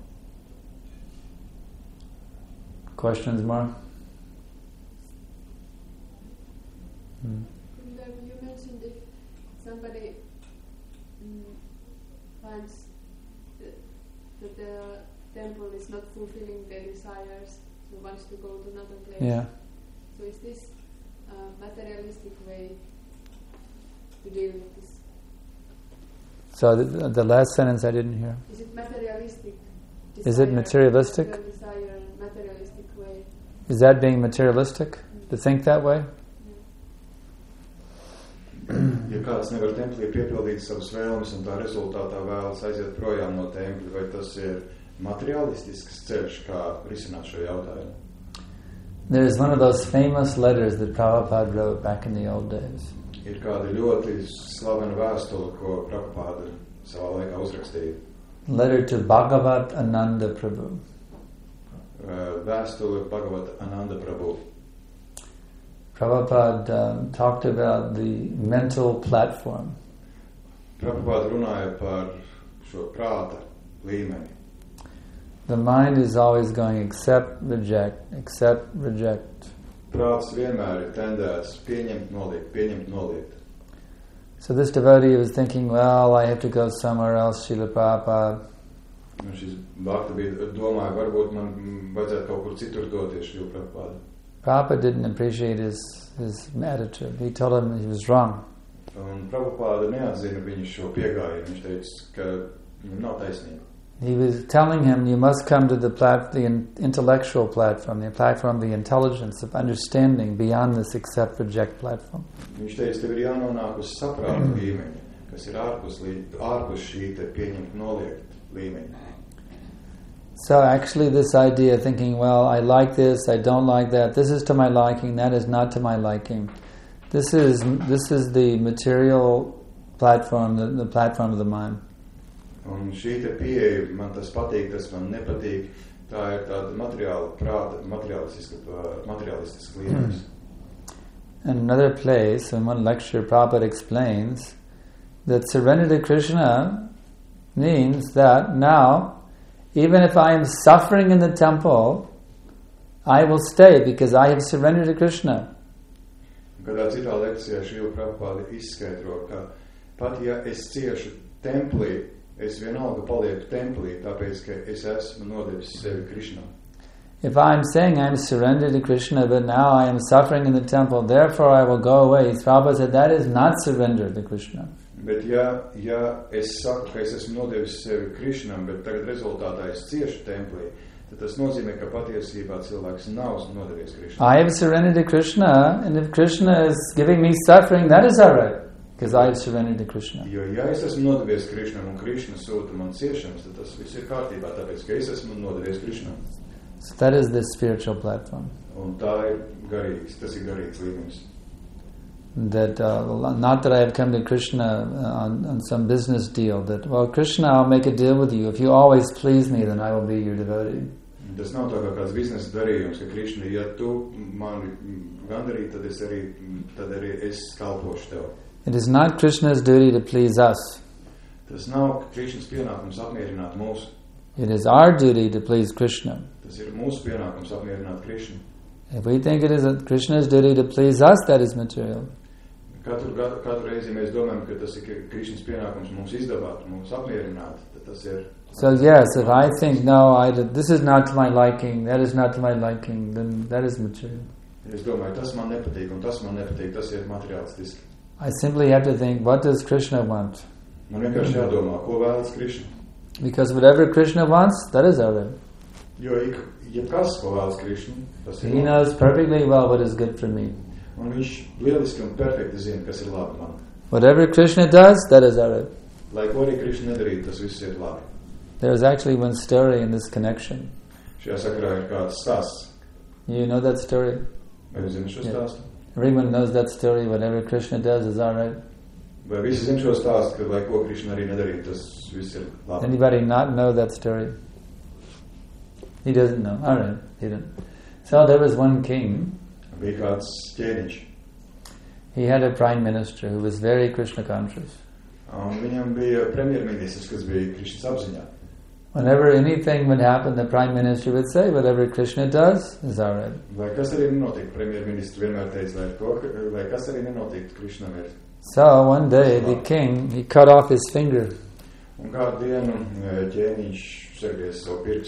Questions more? Hmm. You mentioned if somebody mm, finds fulfilling their desires, so wants to go to another place. Yeah. So is this uh, materialistic way to deal with this? So the, the last sentence I didn't hear. Is it materialistic? Is it materialistic? Desire, materialistic way. Is that being materialistic? Mm-hmm. To think that way? Ja kāds nevar templī piepildīt savas vēlmes un tā rezultātā vēlas aiziet projām no tempļa, vai tas ir materialistisks ceļš, kā risināt šo jautājumu? There is one of those famous letters that Prabhupada wrote back in the old days. Ir kāda ļoti slavena vēstule, ko Prabhupada savā laikā uzrakstīja. Letter to Bhagavat Ananda Prabhu. Vēstule Bhagavat Ananda Prabhu. Prabhupada um, talked about the mental platform. Prabhupada runāja par šo prāta līmeni. The mind is always going accept, reject, accept, reject. Prāts vienmēr ir tendēts pieņemt, noliegt, pieņemt, noliegt. So this devotee was thinking, well, I have to go somewhere else, Srila Prabhupada. Un šis bhakta bija domāja, varbūt man vajadzētu kaut kur citur doties, Srila Prabhupada. Prabhupada didn't appreciate his, his attitude. He told him he was wrong. Un Prabhupada neatzina viņu šo piegājienu. Viņš teica, ka viņam nav taisnība. He was telling him, you must come to the, plat- the intellectual platform, the platform of the intelligence, of understanding, beyond this accept-reject platform. Viņš teica, tev ir jānonāk uz saprāta līmeņa, kas ir ārpus, ārpus šī te pieņemt noliegt līmeņa. So actually this idea of thinking, well, I like this, I don't like that, this is to my liking, that is not to my liking. This is this is the material platform, the, the platform of the mind. Un šī te pieeja, man tas patīk, tas man nepatīk, tā ir tāda materiāla prāta, materialistiska, materialistiska līmenis. In another place, in one lecture, Prabhupada explains that surrender to Krishna means that now, even if I am suffering in the temple, I will stay because I have surrendered to Krishna. Kādā citā lekcijā šī Prabhupada izskaidro, ka pat ja es ciešu templī, es vienalga palieku templī, tāpēc, ka es esmu nodevis sevi Krishnam. If I'm saying I'm surrendered to Krishna, but now I am suffering in the temple, therefore I will go away, Prabhupada said that is not surrender to Krishna. Bet ja, ja es saku, ka es esmu nodevis sevi Krishnam, bet tagad rezultātā es ciešu templī, tad tas nozīmē, ka patiesībā cilvēks nav nodevies Krishnam. I have surrendered to Krishna, and if Krishna is giving me suffering, that is alright. Because I have surrendered to Krishna. Jo, ja es esmu nodevies Krishnam un Krishna sūta man ciešanas, tad tas viss ir kārtībā, tāpēc, ka es esmu nodevies Krishnam. So that is the spiritual platform. Un tā ir garīgs, tas ir garīgs līmenis. That uh, not that I have come to Krishna uh, on, on some business deal. That well, Krishna, I'll make a deal with you. If you always please me, then I will be your devotee. Tas nav tā kā kāds biznesa darījums, ka Krishna, ja tu mani gandarī, tad es arī, tad arī es kalpošu tev. It is not Krishna's duty to please us. Tas nav Krishnas pienākums apmierināt mūsu. It is our duty to please Krishna. Tas ir mūsu pienākums apmierināt Krishnu. If we think it is Krishna's duty to please us, that is material. Katru, katru reizi mēs domājam, ka tas ir Krishnas pienākums mums izdabāt, mums apmierināt, tad tas ir. So yes, if I think, no, I did, this is not to my liking, that is not to my liking, then that is material. Es domāju, tas man nepatīk un tas man nepatīk, tas ir materiālistiski. I simply have to think, what does Krishna want? Man vienkārši jādomā, ko vēlas Krishna. Because whatever Krishna wants, that is alright. Jo ik, jebkas, ko vēlas Krishna, tas ir He knows perfectly well what is good for me. Un viņš lieliski un perfekti zina, kas ir labi man. Whatever Krishna does, that is alright. Lai ko arī Krishna nedarītu, tas viss ir labi. There is actually one story in this connection. Šajā sakarā ir kāds stāsts. You know that story? Vai jūs zināt šo Yeah. stāstu? Everyone knows that story. Whatever Krishna does is alright. Vai visi zina šo stāstu, ka lai ko Krishna arī nedarītu, tas viss ir labi? Anybody not know that story? He doesn't know. Alright, he didn't. So there was one king. Bija kāds ķēniņš. He had a prime minister who was very Krishna conscious. Un viņam bija premjerministrs, kas bija Krishnas apziņā. Whenever anything would happen, the prime minister would say, whatever Krishna does is alright. Lai kas arī nenotiek, premjerministrs vienmēr teica, lai, to, lai kas arī nenotiek, Krishnam ir. So one day the king, he cut off his finger. Un kādu dienu ķēniņš sargēs savu pirkstu.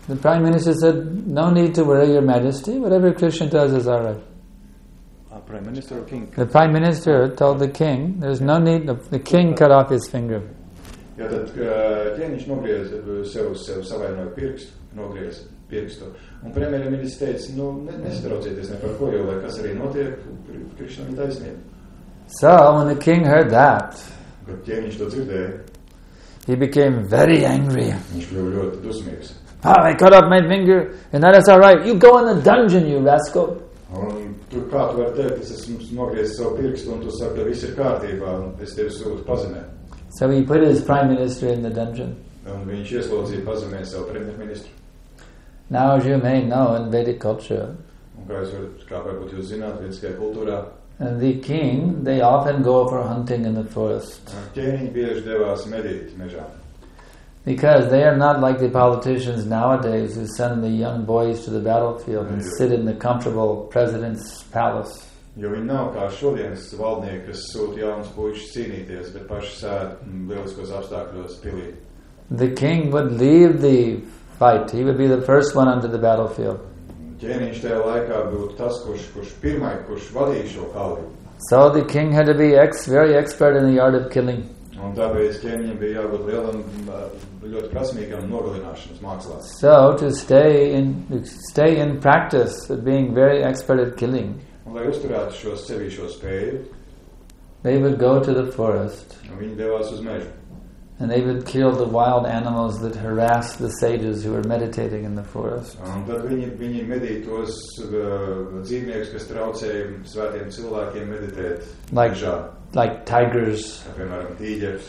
The Prime Minister said, no need to worry, Your Majesty, whatever Krishna does is all right. Uh, Prime Minister or King? The Prime Minister told the king, there's no need, the, the king cut off his finger. Jā, tad ķēniņš nogriez sev, sev savainoja pirkstu, nogriez pirkstu. Un premjerministrs teica, nu, nesatraucieties ne par ko, jo, lai kas arī notiek, Krišnam ir taisnība. So, when the king heard that, Kad ķēniņš to dzirdēja, he became very angry. viņš kļuva ļoti dusmīgs. Ah, I cut off my finger, and that is all right. You go in the dungeon, you rascal. Un tur kā tu vari teikt, es esmu nogriezis savu pirkstu, un tu saki, ka viss ir kārtībā, un es tevi sūtu pazemē. So he put his prime minister in the dungeon. Un viņš ieslodzīja pazemē savu premjerministru. Now, as you may know, in Vedic culture, Un kā jūs varat, kā varbūt jūs zināt, vediskajā kultūrā, and the king, they often go for hunting in the forest. ķēniņi bieži devās medīt mežā. Because they are not like the politicians nowadays who send the young boys to the battlefield and sit in the comfortable president's palace. Jo viņi nav kā šodienas valdnieki, kas sūta jaunas puišas cīnīties, bet paši sēd lieliskos apstākļos pilī. The king would leave the fight. He would be the first one onto the battlefield. Ķēniņš tajā laikā būtu tas, kurš, kurš pirmai, kurš vadīja šo kauli. So the king had to be ex, very expert in the art of killing. Un tāpēc ķēniņam bija jābūt lielam, ļoti prasmīgam nogalināšanas mākslā. So to stay in to stay in practice of being very expert at killing, Un, lai uzturētu šo sevī šo spēju, they would go to the forest viņi devās uz mežu. and they would kill the wild animals that harassed the sages who were meditating in the forest. Un tad viņi, viņi medīja tos uh, dzīvniekus, kas traucēja svētiem cilvēkiem meditēt Like- mežā. Like tigers, Kā, piemēram, tīģeris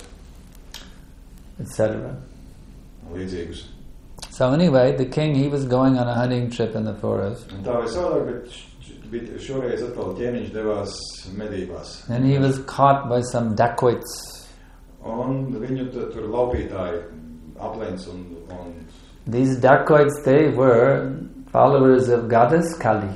et cetera. un līdzīgus. So anyway, the king, he was going on a hunting trip in the forest, Un tā vai savādāk, bet š- bet šoreiz atkal ķēniņš devās medībās. and he was caught by some dacoits. Un viņu t- tur laupītāji aplēns un, un These dacoits, they were followers of goddess Kali.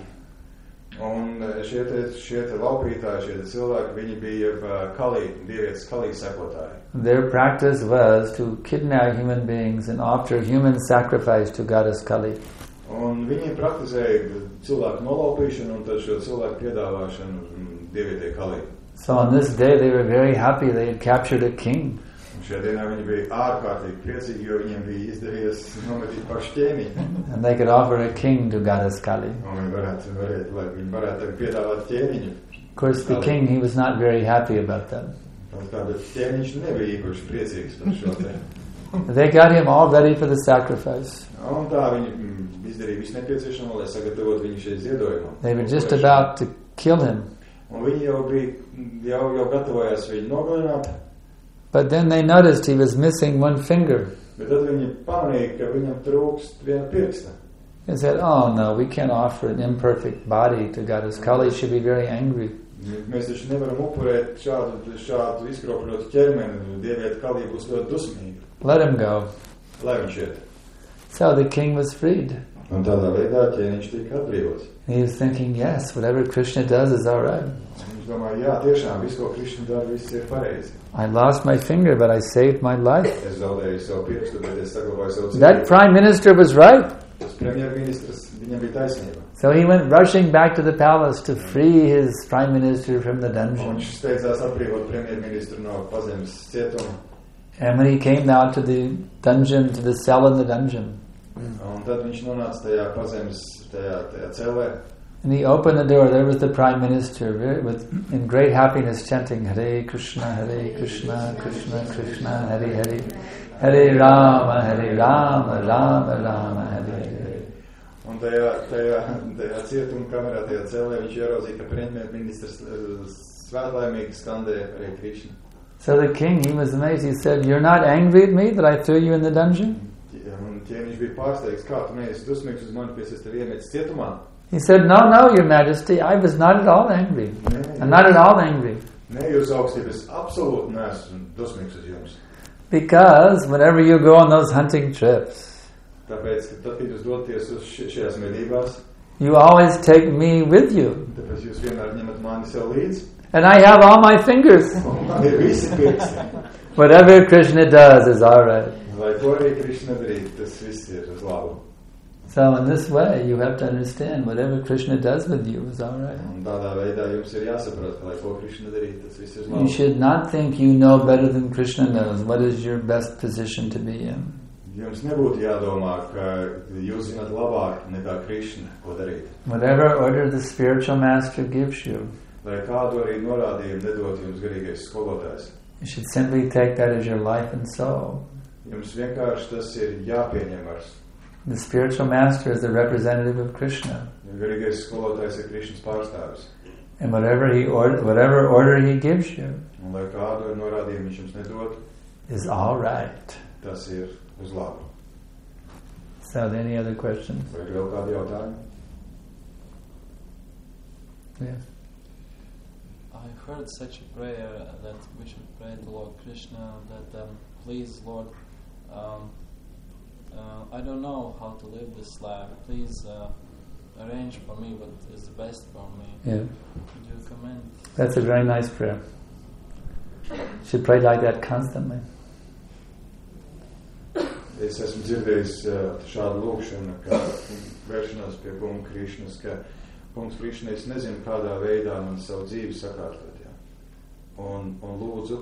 Un šie te, šie te laupītāji, šie te cilvēki, viņi bija uh, Kali, dievietes Kali sekotāji. Their practice was to kidnap human beings and offer human sacrifice to goddess Kali. Un viņi praktizēja cilvēku nolaupīšanu un tad šo cilvēku piedāvāšanu mm, dievietei Kali. So on this day they were very happy they had captured a king. Un šajā dienā viņi bija ārkārtīgi priecīgi, jo viņiem bija izdevies nometīt pašu ķēniņu. And they could offer a king to goddess Kali. Un viņi varētu, varētu, lai viņi varētu tagad piedāvāt ķēniņu. Of course, the king, he was not very happy about that. Tā, bet ķēniņš nebija īpaši priecīgs par šo te. They got him all ready for the sacrifice. Un tā viņi mm, izdarīja visu nepieciešamo, lai sagatavotu viņu šeit ziedojumam. They were just about to kill him. Un viņi jau bija, jau, jau gatavojās viņu nogalināt, But then they noticed he was missing one finger. bet tad viņi pamanīja, ka viņam trūkst viena pirksta. They said, oh no, we can't offer an imperfect body to goddess Kali. She'd be very angry. Mēs taču nevaram upurēt šādu, šādu izkropļotu ķermeni, dieviete Kali būs ļoti dusmīga. Let him go. Lai viņš iet. So the king was freed. Un tādā veidā ķēniņš tika atbrīvots. He was thinking, yes, whatever Krishna does is all right. Viņš domāja, jā, tiešām, viss, ko Krišna dara, viss ir pareizi. I lost my finger, but I saved my life. Es zaudēju savu pirkstu, bet es saglabāju savu That dzīvību. prime minister was right. Tas premjerministrs, viņam bija taisnība. So he went rushing back to the palace to free his prime minister from the Un dungeon. viņš steidzās atbrīvot premjerministru no pazemes cietuma. And when he came out to the dungeon, to the cell in the dungeon, Un tad viņš nonāca tajā pazemes, tajā, tajā celē. and he opened the door, there was the prime minister very, with, in great happiness chanting, Hare Krishna, Hare Krishna, Krishna Krishna, Hare Hare, Hare Rama, Hare Rama, Rama Rama, Hare Hare. Un tajā, tajā, tajā cietuma kamerā, tajā celē viņš ieraudzīja, ka premjerministrs eh, svētlaimīgi skandēja Hare Krishna. So the king, he was amazed. He said, you're not angry at me that I threw you in the dungeon? Un ķēniņš bija pārsteigts, kā tu neesi dusmīgs uz mani, pēc es tevi iemetis cietumā. He said, no, no, your majesty, I was not at all angry. I'm not at all angry. Ne, jūs augstības absolūti neesmu dusmīgs uz jums. Because whenever you go on those hunting trips, Tāpēc, ka tad, kad jūs doties uz ši- šajās medībās, you always take me with you. tāpēc jūs vienmēr ņemat mani sev līdzi. And I have all my fingers. Un man ir visi pirksti. Whatever Krishna does is all right. Lai ko arī Krišna darīt, tas viss ir uz labu. So in this way, you have to understand whatever Krishna does with you is all right. Un tādā veidā jums ir jāsaprot, ka lai ko Krišna darīt, tas viss ir You labi. should not think you know better than Krishna knows. What is your best position to be in? Jums nebūtu jādomā, ka jūs zināt labāk nekā Krišna, ko darīt. Whatever order the spiritual master gives you, Lai kādu arī norādījumu nedot jums garīgais skolotājs. you should simply take that as your life and soul. Jums vienkārši tas ir jāpieņem ar. The spiritual master is the representative of Krishna. Garīgais skolotājs ir Krišnas pārstāvis. And whatever he order, whatever order he gives you Un lai kādu norādījumu viņš jums nedod, is all right. tas ir uz labu. So, any other questions? Vai ir vēl kādi jautājumi? Yes. I heard such a prayer that we should pray to Lord Krishna that um, please Lord, um, uh, I don't know how to live this life. Please uh, arrange for me what is the best for me. Yeah. Could you comment? That's a very nice prayer. You should pray like that constantly. Es esmu dzirdējis uh, šādu lūkšanu, ka vēršanās pie kunga Krišnas, ka kungs Krišna, es nezinu, kādā veidā man savu dzīvi sakārtot. Jā. Un, un lūdzu,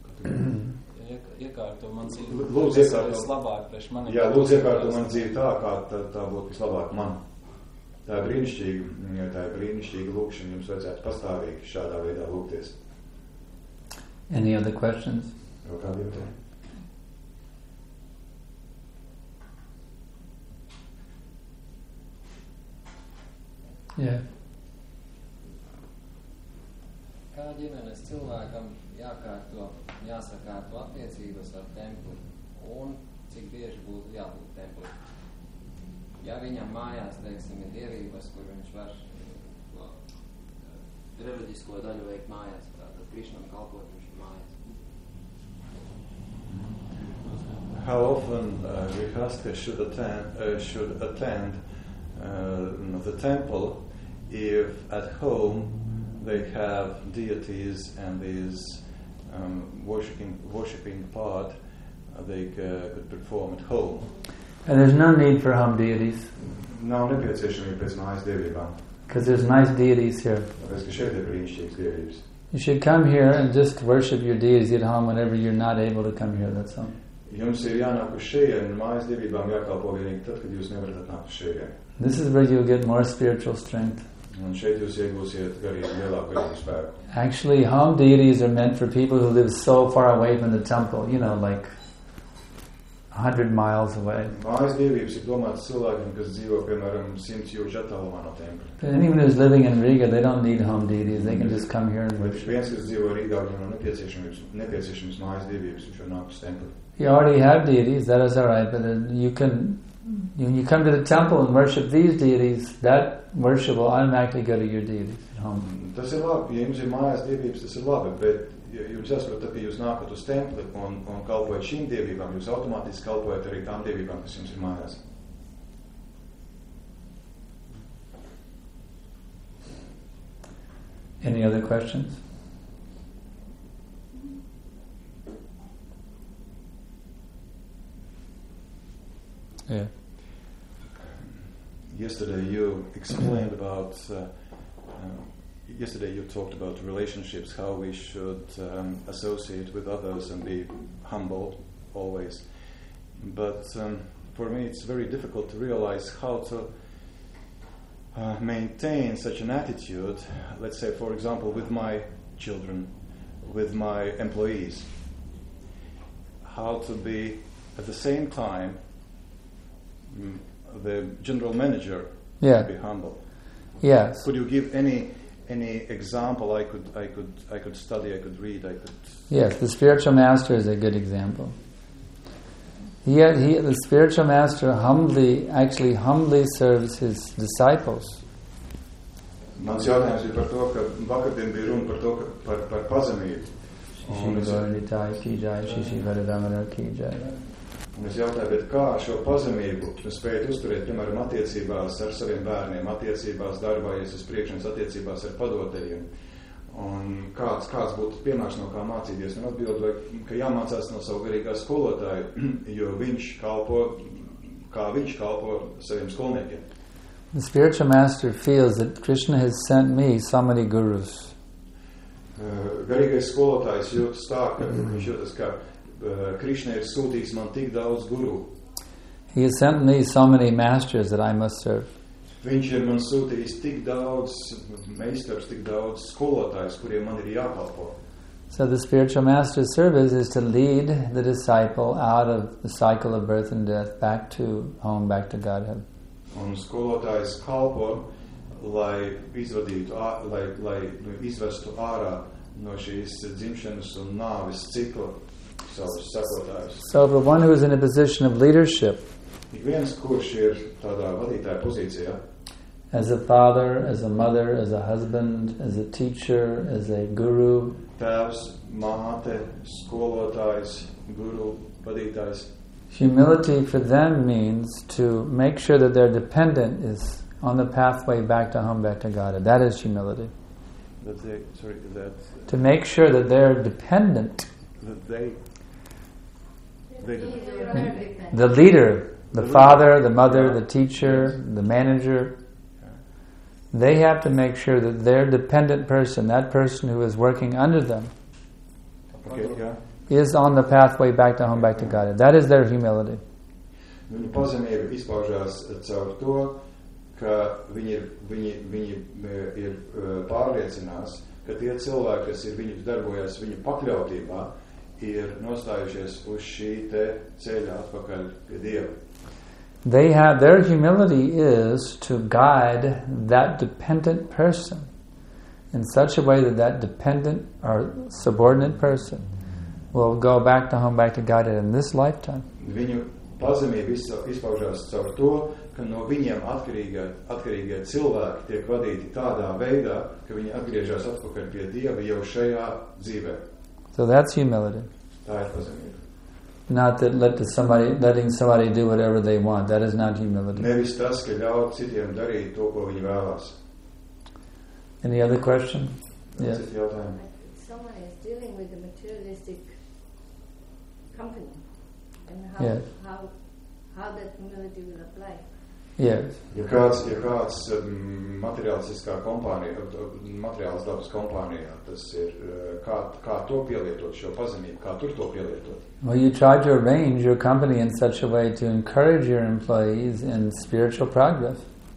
Iekārto man dzīvi. Lūdzu, iekārto. Vislabāk priekš manī. Jā, lūdzu, iekārto man dzīvi tā, kā tā, tā būtu vislabāk man. Tā ir brīnišķīga, tā ir brīnišķīga lūkšana, jums vajadzētu pastāvīgi šādā veidā lūgties. Any other questions? Vēl kādi jautājumi? Yeah. Kā ģimenes cilvēkam jākārto, jāsakārto attiecības ar templi un cik bieži būtu jābūt templi? Ja viņam mājās, teiksim, ir dievības, kur viņš var to reliģisko daļu veikt mājās, tātad Krišnam kalpot viņš mājās. How often uh, Grihastha should attend, uh, should attend uh, the temple if at home they have deities and these um, worshipping, worshipping part uh, they uh, could perform at home. And there's no need for home deities. Nav nepieciešamība pēc mājas dievībām. Because there's nice deities here. Tāpēc, ka šeit ir brīnišķīgas dievības. You should come here and just worship your deities at home whenever you're not able to come here, that's all. Jums ir jānāk uz šejienu un mājas dievībām jākalpo vienīgi tad, kad jūs nevarat atnākt uz šejienu. This is where you'll get more spiritual strength. Un šeit jūs iegūsiet garīgi lielāku garīgu spēku. Actually, home deities are meant for people who live so far away from the temple, you know, like a hundred miles away. Mājas dievības ir domātas cilvēkiem, kas dzīvo, piemēram, simts jūdžu attālumā no tempļa. But anyone who's living in Riga, they don't need home deities. They can just come here and worship. Viens, kas dzīvo Rīgā, viņam nav nepieciešams, nepieciešams mājas dievības, viņš var nākt uz templi. You already have deities, that is all right, but uh, you can, when you come to the temple and worship these deities, that worship will automatically go to your deities at home. Tas ir labi, ja jums ir mājas dievības, tas ir labi, bet jums jāsaprot, ka jūs nākat uz templi un, un kalpojat šīm dievībām, jūs automātiski kalpojat arī tām dievībām, kas jums ir mājās. Any other questions? Yeah. Yesterday you explained about, uh, uh, yesterday you talked about relationships, how we should um, associate with others and be humble always. But um, for me it's very difficult to realize how to uh, maintain such an attitude, let's say for example with my children, with my employees. How to be at the same time mm, the general manager, Yeah. be humble. Yes. Could you give any any example I could I could I could study, I could read, I could Yes, the spiritual master is a good example. He, he, the spiritual master humbly, actually humbly serves his disciples. Mans jautājums ir par to, ka vakardien bija runa par to, ka par, par pazemību. Un es, un es jautāju, bet kā šo pazemību spējat uzturēt, piemēram, attiecībās ar saviem bērniem, attiecībās darbā, ja es priekšanas attiecībās ar padotajiem. Un kāds, kāds būtu piemērs, no kā mācīties? Un atbildu, ka jāmācās no savu garīgā skolotāja, jo viņš kalpo kā viņš kalpo saviem skolniekiem. The spiritual master feels that Krishna has sent me so many gurus. Uh, garīgais skolotājs jūtas tā, ka viņš jūtas, ka uh, Krishna ir sūtījis man tik daudz guru. He has sent me so many masters that I must serve. Viņš ir man sūtījis tik daudz meistars, tik daudz skolotājus, kuriem man ir jākalpo. So the spiritual master's service is to lead the disciple out of the cycle of birth and death back to home, back to Godhead. Un skolotājs kalpo, lai izvadītu, ā- lai, lai izvestu ārā no šīs dzimšanas un nāves cikla savus sekotājus. So for one who is in a position of leadership, Ik viens, kurš ir tādā vadītāja pozīcijā, as a father, as a mother, as a husband, as a teacher, as a guru, tēvs, māte, skolotājs, guru, vadītājs, humility for them means to make sure that their dependent is on the pathway back to home, back to Godhead. That is humility. that they, sorry, that, To make sure that their dependent, that they, they the leader, the father, the mother, the teacher, the manager, they have to make sure that their dependent person, that person who is working under them, okay, jā. is on the pathway back to home, back to Godhead. That is their humility. Viņu pazemība izpaužās caur to, ka viņi ir, viņi, viņi eh, ir eh, pārliecinās, ka tie cilvēki, kas ir viņu darbojas viņu pakļautībā, ir nostājušies uz šī te ceļa atpakaļ pie Dieva. They have, their humility is to guide that dependent person in such a way that that dependent or subordinate person will go back to home, back to Godhead in this lifetime. Viņu pazemība izsa- izpaužās caur to, ka no viņiem atkarīgie, atkarīgie cilvēki tiek vadīti tādā veidā, ka viņi atgriežas atpakaļ pie Dieva jau šajā dzīvē. So that's humility. Tā ir pazemība. Not that let the somebody, letting somebody do whatever they want. That is not humility. Nevis tas, ka ļaut citiem darīt to, ko viņi vēlās. Any other question? Yes. Citi jautājumi? If someone is dealing with a materialistic company, and how Yes. how how that humility will apply. Yes. Ja kāds, ja kāds um, materiālistiskā kompānija, materiāls dabas kompānijā, tas ir, uh, kā, kā to pielietot, šo pazemību, kā tur to pielietot. Well, you try to arrange your company in such a way to encourage your employees in spiritual progress.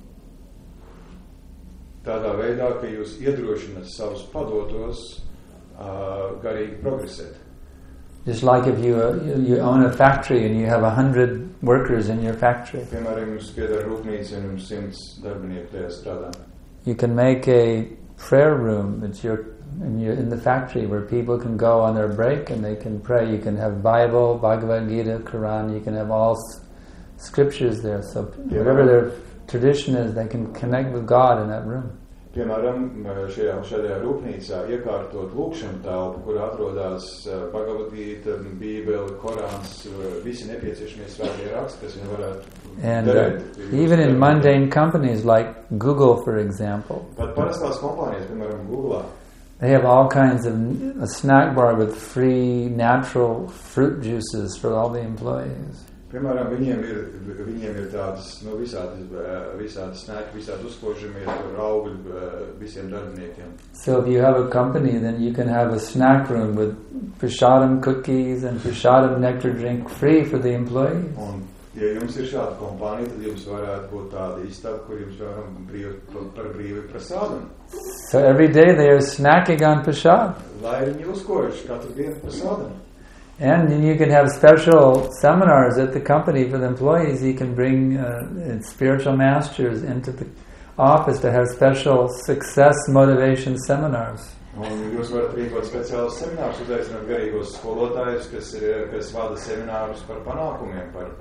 Tādā veidā, ka jūs iedrošināt savus padotos uh, garīgi progresēt. Just like if you, uh, you you own a factory and you have a hundred workers in your factory, Piemēram, jums pieder rūpnīca un jums simts darbinieku tajā strādā. you can make a prayer room that's your in your in the factory where people can go on their break and they can pray. You can have Bible, Bhagavad Gita, Quran. You can have all s- scriptures there. So whatever their tradition is, they can connect with God in that room. Piemēram, šajā, šajā rūpnīcā iekārtot lūkšanu telpu, kur atrodas uh, Bhagavad Gita, Bībele, Korāns, uh, visi nepieciešamie svētie raksti, kas viņi varētu And uh, darīt. even in mundane companies like Google, for example, Pat parastās kompānijas, piemēram, Googlā, they have all kinds of a snack bar with free natural fruit juices for all the employees. piemēram, viņiem ir, viņiem ir tādas, nu, visādi, visādi snēki, visādi uzkožamie tur augļi visiem darbiniekiem. So if you have a company, then you can have a snack room with prasadam cookies and prasadam nectar drink free for the employees. Un, ja jums ir šāda kompānija, tad jums varētu būt tāda istaba, kur jums varam brīvi, par brīvi prasādam. So every day they are snacking on prasad. Lai viņi uzkož katru dienu prasādam. And then you can have special seminars at the company for the employees. You can bring uh, spiritual masters into the office to have special success motivation seminars. Un jūs varat rīkot speciālus seminārus, uzaicināt garīgos skolotājus, kas, ir, kas vada seminārus par panākumiem, par...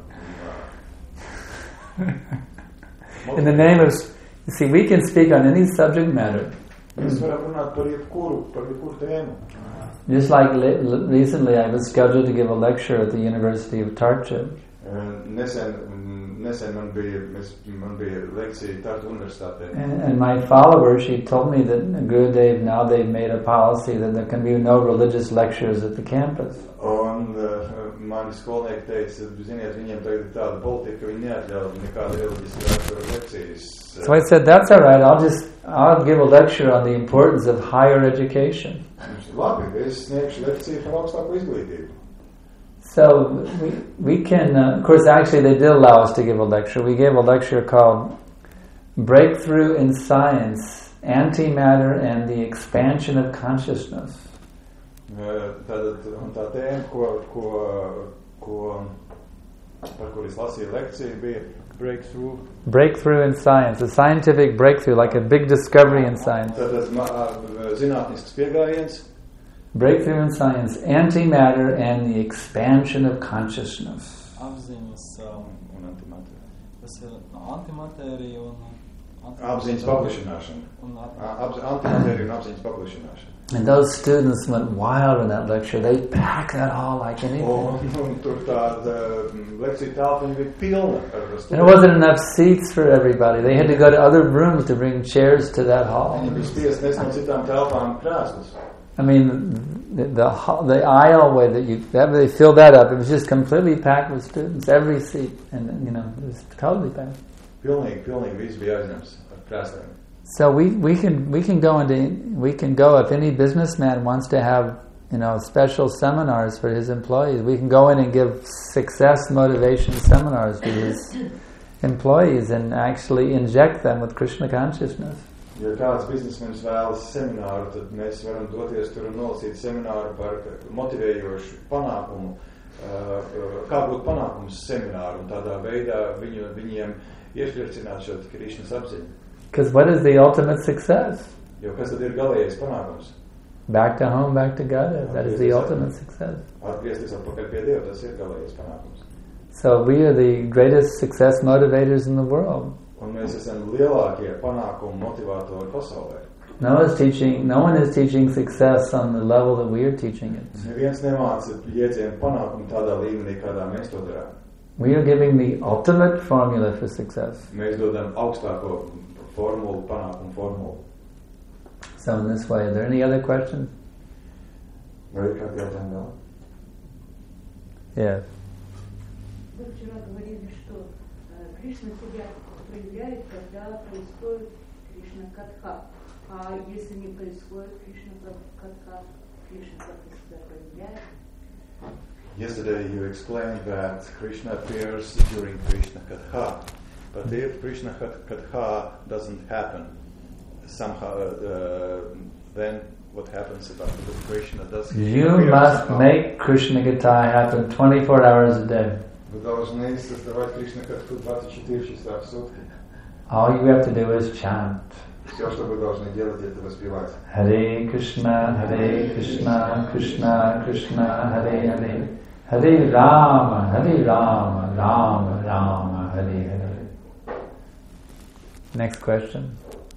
Uh, In the name of... You see, we can speak on any subject matter. Mēs varam runāt par jebkuru, par jebkuru tēmu. Just like li- recently I was scheduled to give a lecture at the University of Tartu. Nesen, nesen man bija, mēs, man bija lekcija Tartu universitātē. And, and my follower, she told me that Gurudev, now they've made a policy that there can be no religious lectures at the campus. Un uh, mani skolnieki teica, ziniet, viņiem tagad ir tāda politika, ka viņi neatļauj nekāda reliģiska rakstura lekcijas. So I said, that's all right, I'll just, I'll give a lecture on the importance of higher education. Labi, es sniegšu lekciju par augstāko izglītību. So we, we can, uh, of course, actually they did allow us to give a lecture. We gave a lecture called Breakthrough in Science, Antimatter and the Expansion of Consciousness. Tātad, un tā tēma, ko, ko, ko, par kur es lasīju lekciju, bija breakthrough. Breakthrough in science, a scientific breakthrough, like a big discovery in science. Tātad, zinātnisks piegājiens. Breakthrough in science, antimatter and the expansion of consciousness. Apziņas um, Un antimatērija. tas ir antimatērija un Apziņas paplašināšana. un ap- Apzi, antimatērija un apziņas paplašināšana. And those students went wild in that lecture. They packed that hall like anything. Un, un tur tāda lekcija telpa, viņa bija pilna ar And there studentiem. wasn't enough seats for everybody. They had to go to other rooms to bring chairs to that hall. Viņi bija spiest nes no citām telpām krēslus. I mean, the the, ho- the aisleway that you that they filled that up. It was just completely packed with students, every seat, and you know it was totally packed. Pilnīgi, pilnīgi viss bija aizņemts ar krēsliem. So we, we can we can go into we can go if any businessman wants to have you know special seminars for his employees. We can go in and give success motivation seminars to his employees and actually inject them with Krishna consciousness. Ja kāds biznesmenis vēlas semināru, tad mēs varam doties tur un nolasīt semināru par motivējošu panākumu, kā būt panākums semināru, un tādā veidā viņu, viņiem iešķircināt šo Krishnas apziņu. Because what is the ultimate success? Jo kas tad ir galējais panākums? Back to home, back to God. That is the ultimate success. Atgriezties atpakaļ pie Dieva, tas ir galējais panākums. So we are the greatest success motivators in the world. Un mēs esam lielākie panākumu motivātori pasaulē. No one is teaching. No one is teaching success on the level that we are teaching it. Neviens nemāca jēdzienu panākumu tādā līmenī, kādā mēs to darām. We are giving the ultimate formula for success. Mēs dodam augstāko formulu, panākumu formulu. So in this way, are there any other questions? Vai ir kādi jautājumi vēl? Yes. Вы вчера говорили, что э, Кришна себя проявляет, когда происходит Кришна Катха. А если не происходит Кришна Катха, Кришна как себя проявляет? Yesterday you explained that Krishna appears during Krishna Katha. But if Krishna Katha doesn't happen, somehow, uh, then what happens about the Krishna does You appear must somehow? make Krishna Gita happen twenty-four hours a day. Вы должны создавать Кришна Катху двадцать четыре часа в сутки. All you have to do is chant. Все, что вы должны делать, это воспевать. Hare Krishna, Hare Krishna, Krishna Krishna, Hare Hare, Hare Rama, Hare Rama, Rama Rama, Hare Hare. Next question.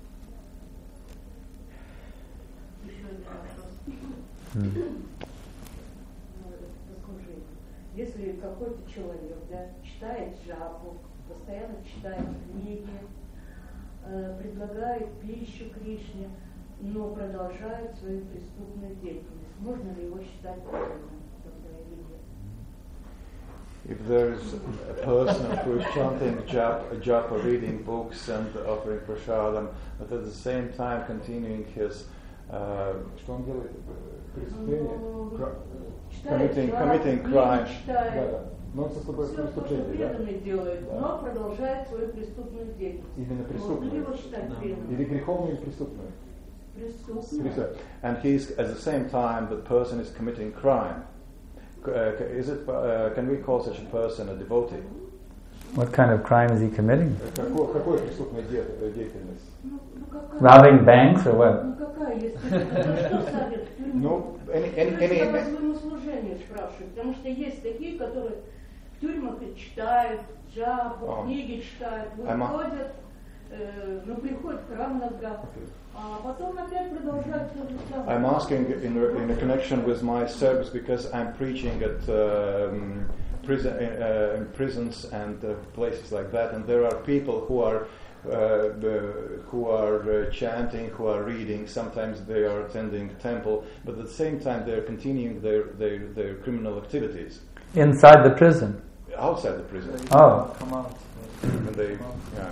Еще один вопрос. Hmm. Расскажи, если какой-то человек, да, читает жапу, постоянно читает книги, э, предлагает пищу Кришне, но продолжает свою преступную деятельность, можно ли его считать правильным тогда или нет? If there is a person who is chanting japa, japa, reading books and offering prasadam, but at the same time continuing his uh, что он делает? Преступление? Cri- committing, committing crime. Да, да. Но он сослуживает Все, то, что преступление, да? преданный делает, Да. но продолжает свою преступную деятельность. Именно Можно ли преступную. его считать Да. преданным? Или греховную, или преступную. Преступную. And he's at the same time the person is committing crime. Uh, is it? Uh, can we call such a person a devotee? What kind of crime is he committing? Какое, какое преступная де- деятельность? Ну, ну какая? Robbing banks or what? Ну какая, если ну, что садят в тюрьму? Ну, any, any, Я any, по своему служению спрашиваю, потому что есть такие, которые в тюрьмах и читают джапу, А. книги читают, I'm a- выходят, э, ну приходят в храм иногда, а потом опять продолжают то же самое. I'm asking in a, in a connection with my service because I'm preaching at um, prison, uh, in prisons and uh, places like that, and there are people who are uh, the, who are uh, chanting, who are reading. Sometimes they are attending temple, but at the same time they are continuing their, their, their criminal activities. Inside the prison. Outside the prison. Oh. Come out. When they, yeah.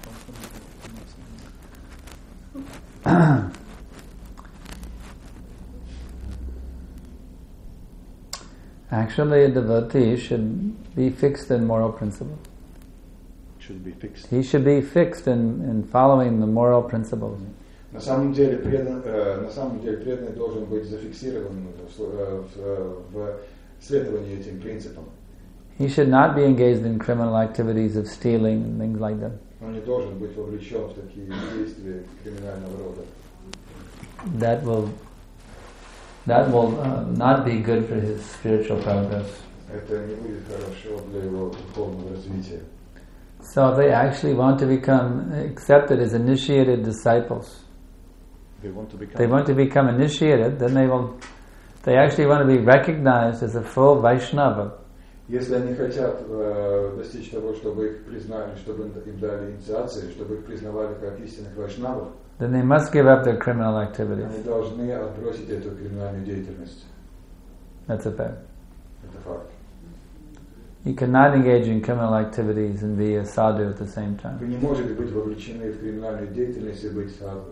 Actually, a devotee should be fixed in moral principle. Should be fixed. He should be fixed in, in following the moral principles. На самом деле предан, э, на самом деле преданный должен быть зафиксирован в, в, в следовании этим принципам. He should not be engaged in criminal activities of stealing and things like that. Он не должен быть вовлечен в такие действия криминального рода. That will that will uh, not be good for his spiritual progress. Это не будет хорошо для его духовного развития. So if they actually want to become accepted as initiated disciples, They want to become. they want to become initiated, then they will. They actually want to be recognized as a full Vaishnava. Если они хотят э, достичь того, чтобы их признали, чтобы им дали инициации, чтобы их признавали как истинных вайшнавов, Then they must give up their criminal activities. они должны отбросить эту криминальную деятельность. That's a fact. Это факт. You cannot engage in criminal activities and be a sadhu at the same time. Вы не можете быть вовлечены в криминальную деятельность и быть садху.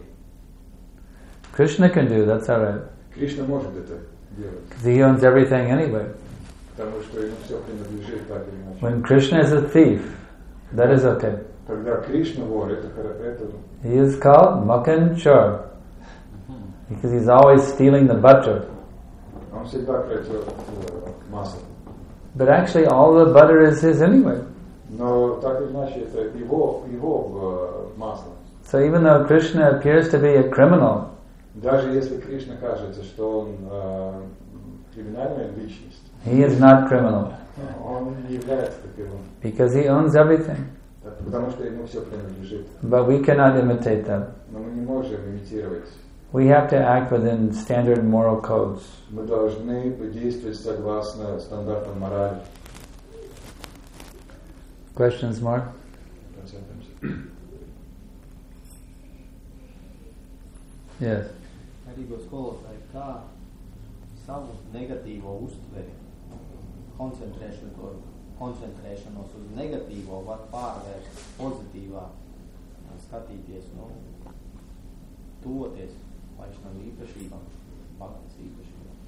Krishna can do, that's alright. Кришна может это делать, Because he owns everything anyway. потому что ему все принадлежит так или иначе. When Krishna is a thief, that is okay. Когда Кришна вор, это, хоро- это He is called Makan Chor. Because he's always stealing the butter. он всегда крадет э, масло. But actually all the butter is his anyway. Но так или иначе это его, его э, масло. So even though Krishna appears to be a criminal, Даже если Кришна кажется, что он э, криминальная личность, he is not criminal. он не является таковым, Because he owns everything. потому что ему все принадлежит. But we cannot imitate that. Но мы не можем имитировать. We have to act within standard moral codes. Мы должны действовать согласно стандартам морали. Questions more? Yes. Garīgo skolotāji, kā savu negatīvo uztveri, koncentrēšanu, koncentrēšanos uz negatīvo var pārvērst pozitīvā, skatīties, nu, tuvoties vaišnam īpašībām, bhaktas īpašībām.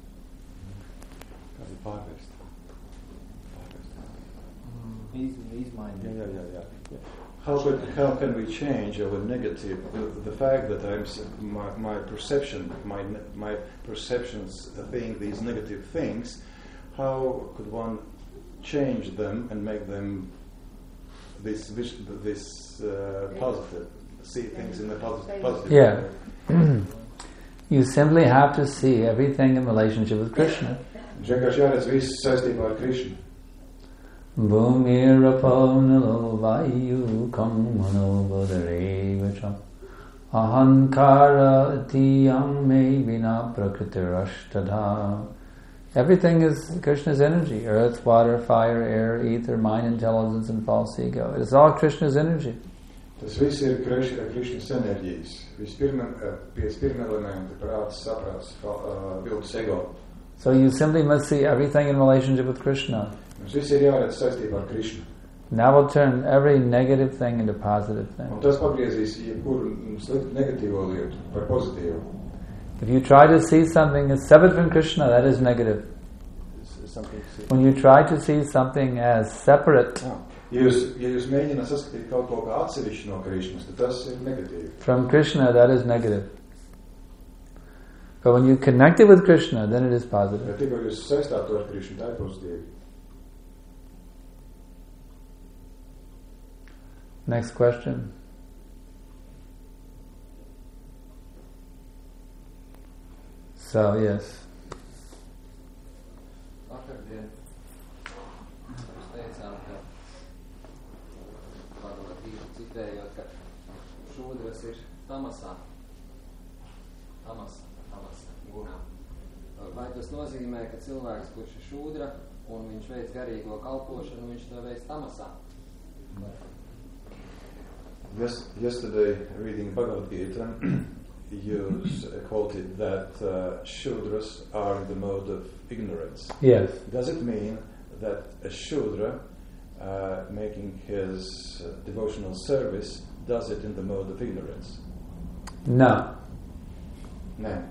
Kā ir pārvērst? Pārvērst. Iz, izmaiņas. Yeah, yeah, yeah, yeah. How could, how can we change our negative the, the fact that I'm s- my, my perception my ne- my perceptions think these negative things? How could one change them and make them this this, this uh, positive? See things in a positive positive Yeah. way? You simply have to see everything in relationship with Krishna. Vienkārši jāredz viss saistībā ar Krishnu. Bhumirapo nilo vayu kam mano bodharevacha ahankara atiyam me vina prakritirashtadha. Everything is Krishna's energy. Earth, water, fire, air, ether, mind, intelligence, and false ego. It is all Krishna's energy. Tas viss ir Krišna, Krišnas enerģijas. Vispirmam, pēc pirmā elementa prāts, saprāts, uh, viltus ego. So you simply must see everything in relationship with Krishna. Mums viss ir jāredz saistībā ar Krišnu. That will turn every negative thing into positive Un thing. tas pagriezīs jebkuru sliktu negatīvo lietu par pozitīvu. If you try to see something as separate from Krishna, that is negative. When you try to see something as separate Ja jūs, ja jūs mēģināt saskatīt kaut ko kā atsevišķu no Krišnas, tad tas ir negatīvi. from Krishna, that is negative. But when you connect it with Krishna, then it is Ja positive. tikko jūs saistāt to ar Krišnu, tā ir pozitīvi. Next question. So, yes. Vakardien mēs teicām, ka Bhagavad-gītu citējot, ka šūdras ir tamasā. Tamasa, tamasa, gunā. Vai tas nozīmē, ka cilvēks, kurš ir šūdra un viņš veic garīgo kalpošanu, viņš to veic tamasā? Yes, yesterday, reading Bhagavad Gita, you quoted that uh, Shudras are in the mode of ignorance. Yes. Does it mean that a Shudra, uh, making his uh, devotional service, does it in the mode of ignorance. No. Nē.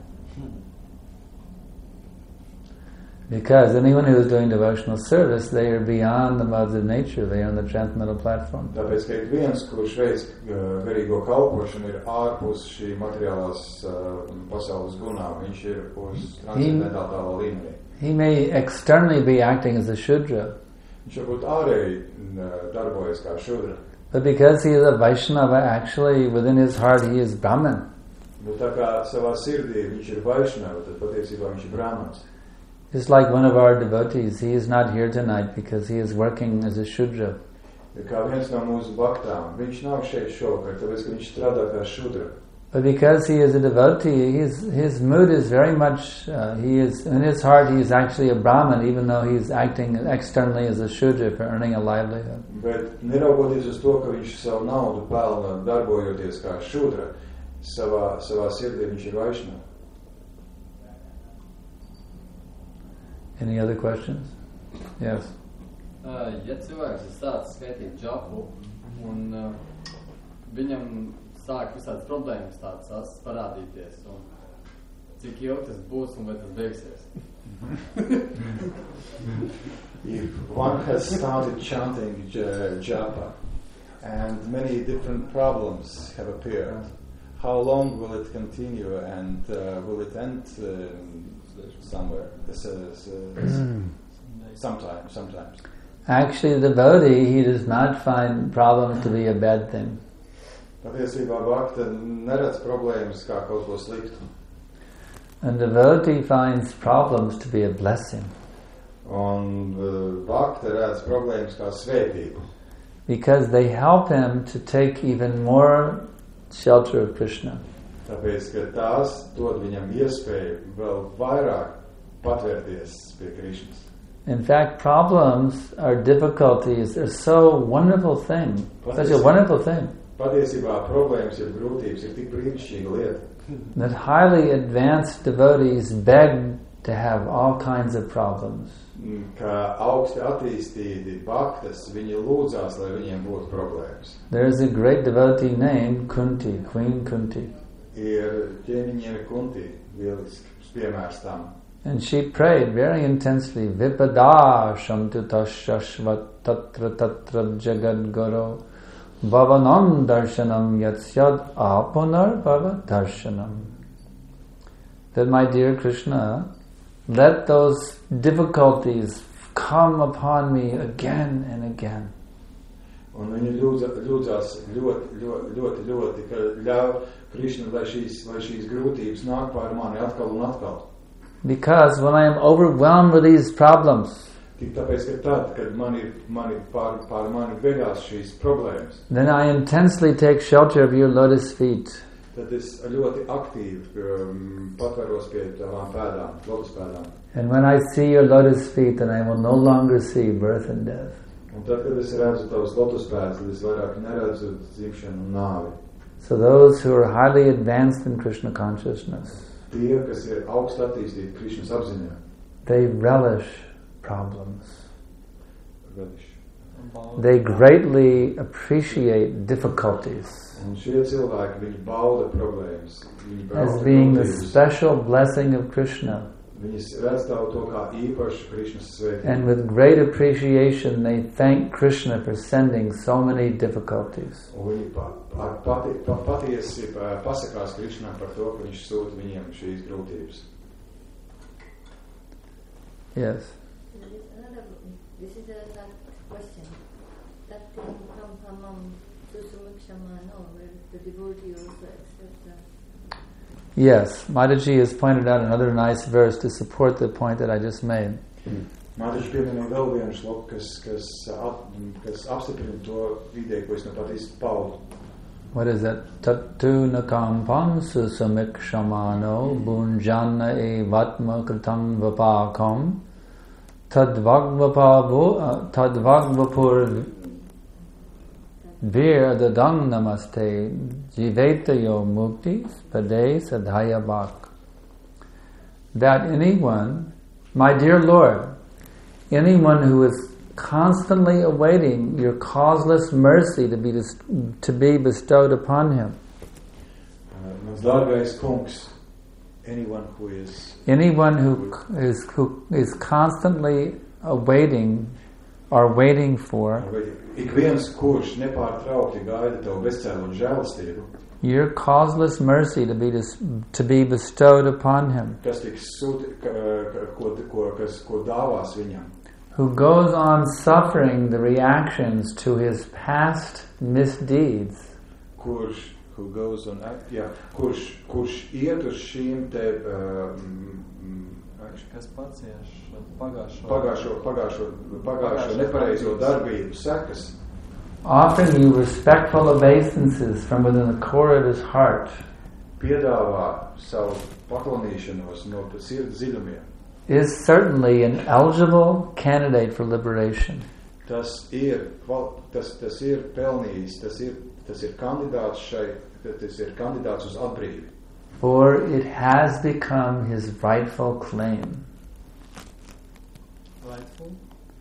Because anyone who is doing devotional service, they are beyond the modes of nature. They are on the transcendental platform. Tāpēc, ka ik viens, kurš veic uh, garīgo kalpošanu, ir ārpus šī materiālās uh, pasaules gunām. Viņš ir uz transcendentālā līmenī. He may externally be acting as a Shudra. Viņš varbūt ārēji uh, darbojas kā Shudra. But because he is a Vaishnava, actually within his heart he is Brahman. Bet tā kā savā sirdī viņš ir Vaishnava, tad patiesībā viņš ir Brahmans. Just like one of our devotees, he is not here tonight because he is working as a Shudra. Kā viens no mūsu baktām, viņš nav šeit šovakar, tāpēc, ka viņš strādā kā Shudra. But because he is a devotee, his his mood is very much, uh, he is, in his heart he is actually a Brahman, even though he is acting externally as a Shudra for earning a livelihood. Bet neraugoties uz to, ka viņš savu naudu pelna darbojoties kā Shudra, savā, savā sirdī viņš ir Vaishnava. Any other questions? Yes. Uh, ja cilvēks ir sācis skaitīt džapu un uh, viņam sāk visādas problēmas tādas parādīties, un cik ilgi tas būs un vai tas beigsies? If one has started chanting j- japa and many different problems have appeared, how long will it continue and uh, will it end uh, somewhere? This is, uh, sometime, sometimes. Actually, the devotee, he does not find problems to be a bad thing. Patiesībā bhakta neredz problēmas kā kaut ko sliktu. And the devotee finds problems to be a blessing. Un uh, bhakta redz problēmas kā svētību. Because they help him to take even more shelter of Krishna. Tāpēc, ka tās dod viņam iespēju vēl vairāk patvērties pie Krišnas. In fact, problems or difficulties are so wonderful thing, such a wonderful thing, Patiesībā problēmas ir grūtības, ir tik brīnišķīga lieta. that highly advanced devotees beg to have all kinds of problems. Kā augsti attīstīti bhaktas, viņi lūdzās, lai viņiem būtu problēmas. There is a great devotee named Kunti, Queen Kunti. Ir ķēniņiene Kunti, lielisks piemērs tam. And she prayed very intensely, Vipada shantu tashashvat tatra tatra jagad guru bhavanam darshanam yatsyad apunar bhava darshanam. That, my dear Krishna, let those difficulties come upon me again and again. Un viņi ļūdza, ļūdzās ļoti, ļoti, ļoti, ļoti, ka ļauj Krišna, lai šīs, lai šīs grūtības nāk pār mani atkal un atkal. Because when I am overwhelmed with these problems, Tik tāpēc, ka tad, kad mani, mani pār, pār mani begās šīs problēmas, then I intensely take shelter of your lotus feet. tad es ļoti aktīvi um, patveros pie tavām pēdām, lotus pēdām. And when I see your lotus feet, then I will no longer see birth and death. Un tad, kad es redzu tavas lotus pēdas, tad es vairāk neredzu dzimšanu un nāvi. So those who are highly advanced in Krishna consciousness, Tie, kas ir augst attīstīti Krišnas apziņā, they relish problems. relish. They greatly appreciate difficulties Un šie cilvēki, viņi bauda problēmas, viņi as bauda being the grūtības. special blessing of Krishna. Viņi redz tavu to kā īpašu Krišnas svētību. And with great appreciation, they thank Krishna for sending so many difficulties. Un viņi pa, pa, pati, pa, patiesi pa, pasakās Krišnam par to, ka viņš sūta viņiem šīs grūtības. Yes. Another, this is a question. That thing come from um, Susumukshama, where the devotee also accepts that. Yes, Mataji has pointed out another nice verse to support the point that I just made. Mātaši pieminēja vēl vienu šloku, kas, kas, ap, kas apstiprina to ideju, ko es nu pat izpaudu. What is that? Tattu nakampam susumikshamano bunjana e vatma kritam vapakam tadvagvapavu tadvagvapur vir adadang namaste jivetayo mukti pade sadhaya bhak. That anyone, my dear Lord, anyone who is constantly awaiting your causeless mercy to be dis- to be bestowed upon him. Mans dārgais kungs, anyone who is anyone who is who is constantly awaiting or waiting for ik viens, kurš nepārtraukti gaida tavu bezcēlošu žēlastību, your causeless mercy to be dis- to be bestowed upon him, kas tiks sūti, ka, ka, ko, ko, kas, ko dāvās viņam, who goes on suffering the reactions to his past misdeeds, kurš who goes on, jā, kurš, kurš iet uz šīm te um, kas pacieš pagājušo, pagājušo, pagājušo, pagājušo nepareizo darbību sekas, offering you respectful obeisances from within the core of his heart, piedāvā savu paklausīšanos no sirds dziļumiem, is certainly an eligible candidate for liberation. Tas ir, tas, tas ir pelnījis, tas ir, tas ir kandidāts šai, tas ir kandidāts uz atbrīvi. For it has become his rightful claim. Rightful?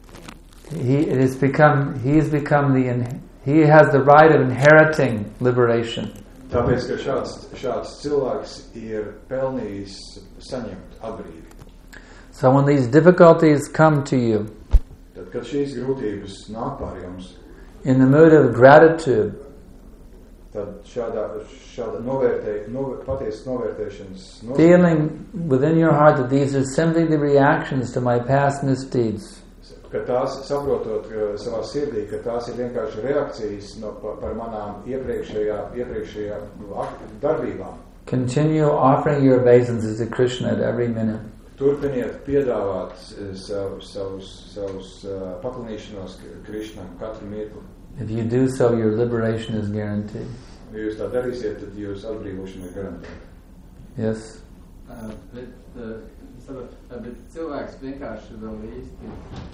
He it has become he has become the in, he has the right of inheriting liberation. Tāpēc, ka šāds, šāds cilvēks ir pelnījis saņemt atbrīvi. So when these difficulties come to you, Tad, kad šīs grūtības nāk pār jums, in the mood of gratitude, tad šādā, šāda novērtē, novēr, patiesas novērtēšanas nozīmē, feeling within your heart that these are simply the reactions to my past misdeeds, ka tās, saprotot ka savā sirdī, ka tās ir vienkārši reakcijas no, par, par manām iepriekšējā, iepriekšējā darbībām. continue offering your obeisances to Krishna at every minute. Turpiniet piedāvāt savus, savus, savus uh, paklanīšanos Krišnam katru mirkli. If you do so, your liberation is guaranteed. Ja jūs tā darīsiet, tad jūs atbrīvošana ir garantēta. Yes? Uh, bet, uh, saprot, uh, bet cilvēks vienkārši vēl īsti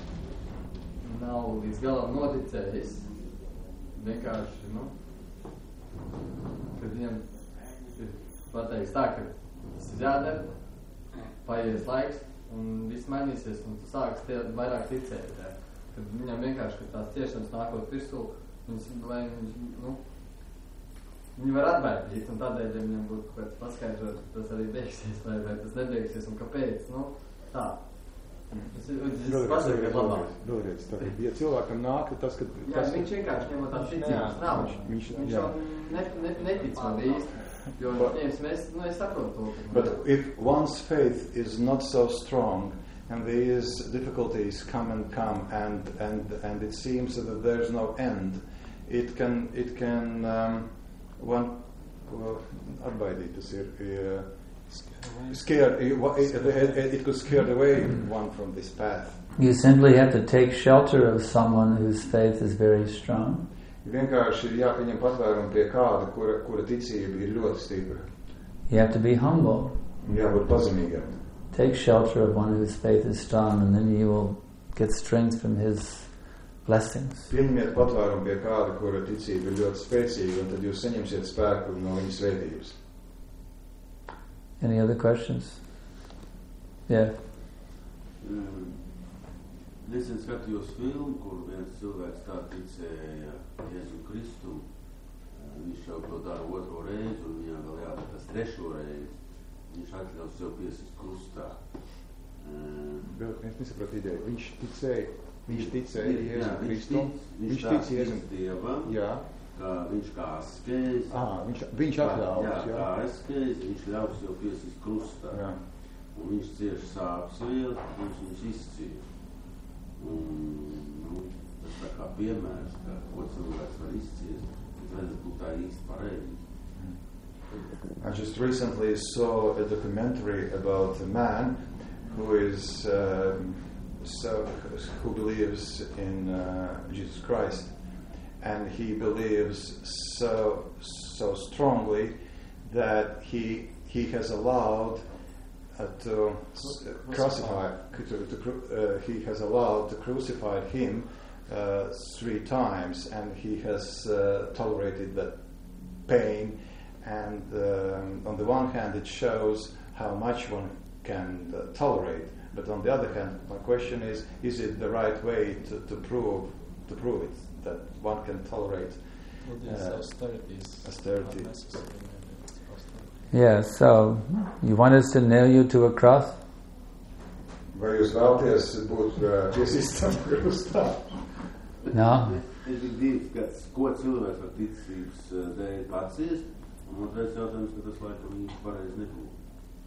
nav līdz galam noticējis. Vienkārši, nu, kad viņam ir pateiks tā, ka tas ir jādara, paies laiks, un viss mainīsies, un tu sāks tie vairāk ticēt. Jā. Kad viņam vienkārši, ka tās ciešanas nākot virsū, viņas, lai viņš, nu, viņi var atbaidīt, un tādēļ, ja viņam būtu kaut kāds paskaidrot, tas arī beigsies, vai, vai tas nebeigsies, un kāpēc, nu, tā. Es, es pasaku, ka labāk. Vēlreiz, tā, ja cilvēkam nāk, tas, ka... Jā, tas, viņš vienkārši ņemot tās ticības nav. Viņš, viņš, viņš jau ne, ne, netic man īsti. Jo, viņiem, mēs, nu, es saprotu to. But if one's faith is not so strong, and these difficulties come and come, and and and it seems that there's no end, it can it can um, one well, atbaidīt, tas ir uh, scared. It, it, it could scare away one from this path. You simply have to take shelter of someone whose faith is very strong. Vienkārši ir jāpieņem patvērumu pie kāda, kura, kura ticība ir ļoti stipra. You have to be humble. Jābūt pazemīgam. Take shelter of one whose faith is strong, and then you will get strength from his blessings. Pieņemiet patvērumu pie kāda, kura ticība ir ļoti spēcīga, un tad jūs saņemsiet spēku no viņas svētības. Any other questions? Yeah. Um, Nesen skatījos filmu, kur viens cilvēks tā ticēja Jēzu Kristu. Viņš jau to dara otro reizi, un viņam vēl jādara tas trešo reizi. Viņš atļaus sev piesist krustā. Vēl, es nesapratu ideju. Viņš ticēja, viņš ticēja Jēzu Kristu. Viņš tic Jēzu Dievam, jā. Ka viņš kā askēs. Ah, viņš, viņš atļaus, jā. Jā, kā askēs, viņš ļaus sev piesist krustā. Jā. Un viņš cieš sāpes vēl, viņš viņš izcieš. Un, nu, tas tā kā piemērs, ka ko cilvēks var izciest, tas vajadzētu būt tā īsti pareizi. I just recently saw a documentary about a man who is uh, so, who believes in uh, Jesus Christ, and he believes so so strongly that he he has allowed Uh, to uh, crucify, to, to, uh, he has allowed to crucify him uh, three times, and he has uh, tolerated that pain. And um, on the one hand, it shows how much one can uh, tolerate. But on the other hand, my question is: is it the right way to, to prove to prove it that one can tolerate Well, these uh, austerities austerity? are necessary. maybe. Austerity. Yeah, so you want us to nail you to a cross? Vai jūs vēlaties būt uh, piesistam krustā? No. Ir tik divas, kas, ko cilvēks var ticības uh, dēļ paciest, un otrais jautājums, ka tas laikam īsti pareizi nebūtu.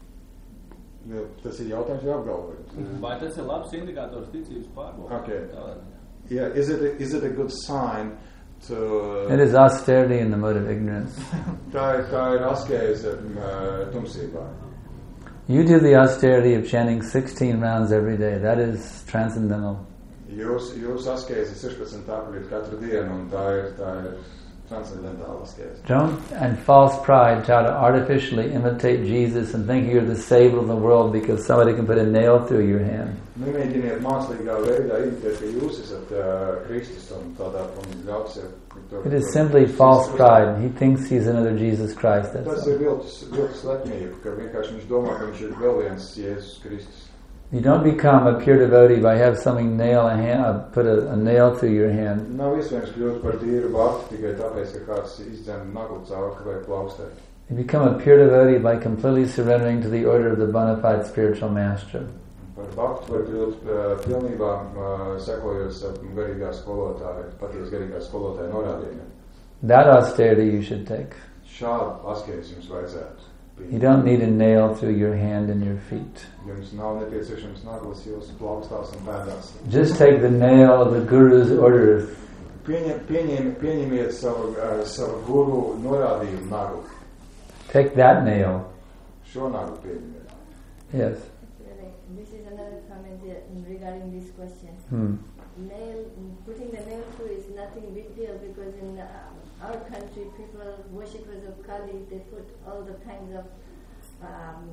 Ja, tas ir jautājums, jau apgalvojums. Vai tas ir labs indikators ticības pārbaudē? Okay. Yeah, is it a, is it a good sign to? It is austerity in the mode of ignorance. Tā ir, tā ir askēze uh, tumsībā. You do the austerity of chanting sixteen rounds every day. That is transcendental. Jūs, jūs askēzi sešpadsmit aprit katru dienu, un tā ir, tā ir transcendentāla askēze. Don't, and false pride, try to artificially imitate Jesus and think you're the savior of the world because somebody can put a nail through your hand. Nemēģiniet mākslīgā veidā imitēt, ka jūs esat uh, Kristus un tādā un ļausiet. It is simply false pride. He thinks he's another Jesus Christ. That's Tas all. ir viltus, viltus lepnība, ka vienkārši viņš domā, ka viņš ir vēl viens Jēzus Kristus. You don't become a pure devotee by have something nail a hand, uh, put a, a nail through your hand. Nav iespējams kļūt par tīru bakti tikai tāpēc, ka kāds izdzem naglu cauri vai plaustē. You become a pure devotee by completely surrendering to the order of the bona fide spiritual master. Par baktu var kļūt uh, pilnībā uh, sekojot savu garīgā skolotāja, patiesi garīgā skolotāja norādījumiem. That austerity you should take. Šādu askēzi jums vajadzētu. You don't need a nail through your hand and your feet. Jums nav nepieciešams naglas jūsu plaukstās un pēdās. Just take the nail of the Guru's order. Pieņem, pieņem, pieņemiet savu, uh, savu guru norādījumu naglu. Take that nail. Šo naglu pieņemiet. Yes. This is another comment here regarding this question. Hmm. Nail, putting the nail through is nothing big deal because in uh, our country, people, worshippers of Kali, they put all the kinds of um,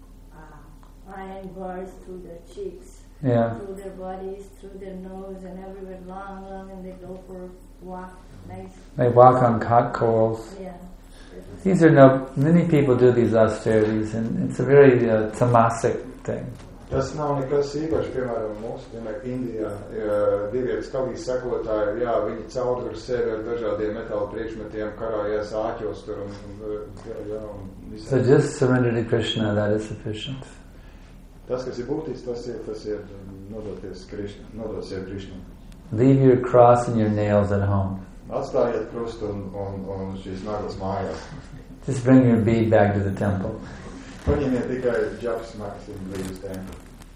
uh, iron bars through their cheeks, Yeah. through their bodies, through their nose, and everywhere long, long, and they go for a walk, nice. They walk on hot coals. Yeah. These are no. Many people do these austerities, and it's a very uh, tamasic thing. Tas nav nekas īpaši, piemēram, mūsu, piemēram, Indijā, divietas kalīs sekotāji, jā, viņi caurdur sevi ar dažādiem metāla priekšmetiem, karājies āķos tur un, un, jā, un visā. So just surrender to Krishna, that is sufficient. Tas, kas ir būtis, tas ir, tas ir nodoties Krišna, nodoties Krišnam. Leave your cross and your nails at home. Atstājiet krustu un, un, un šīs naglas mājās. Just bring your bead back to the temple. Paņemiet tikai džaps maksim līdz templi.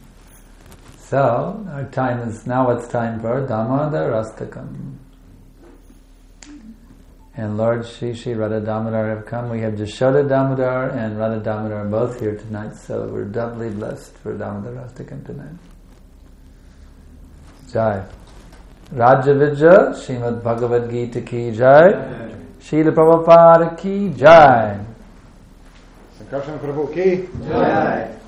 So, our time is, now it's time for Damodar Rastakam. And Lord Shri Shri Radha Damodar have come. We have Jashoda Damodar and Radha Damodar both here tonight, so we're doubly blessed for Damodar Rastakam tonight. Jai. Raja Vijay, Srimad Bhagavad Gita ki jai. Srila Prabhupada ki jai. Sankarshan Prabhu ki jai.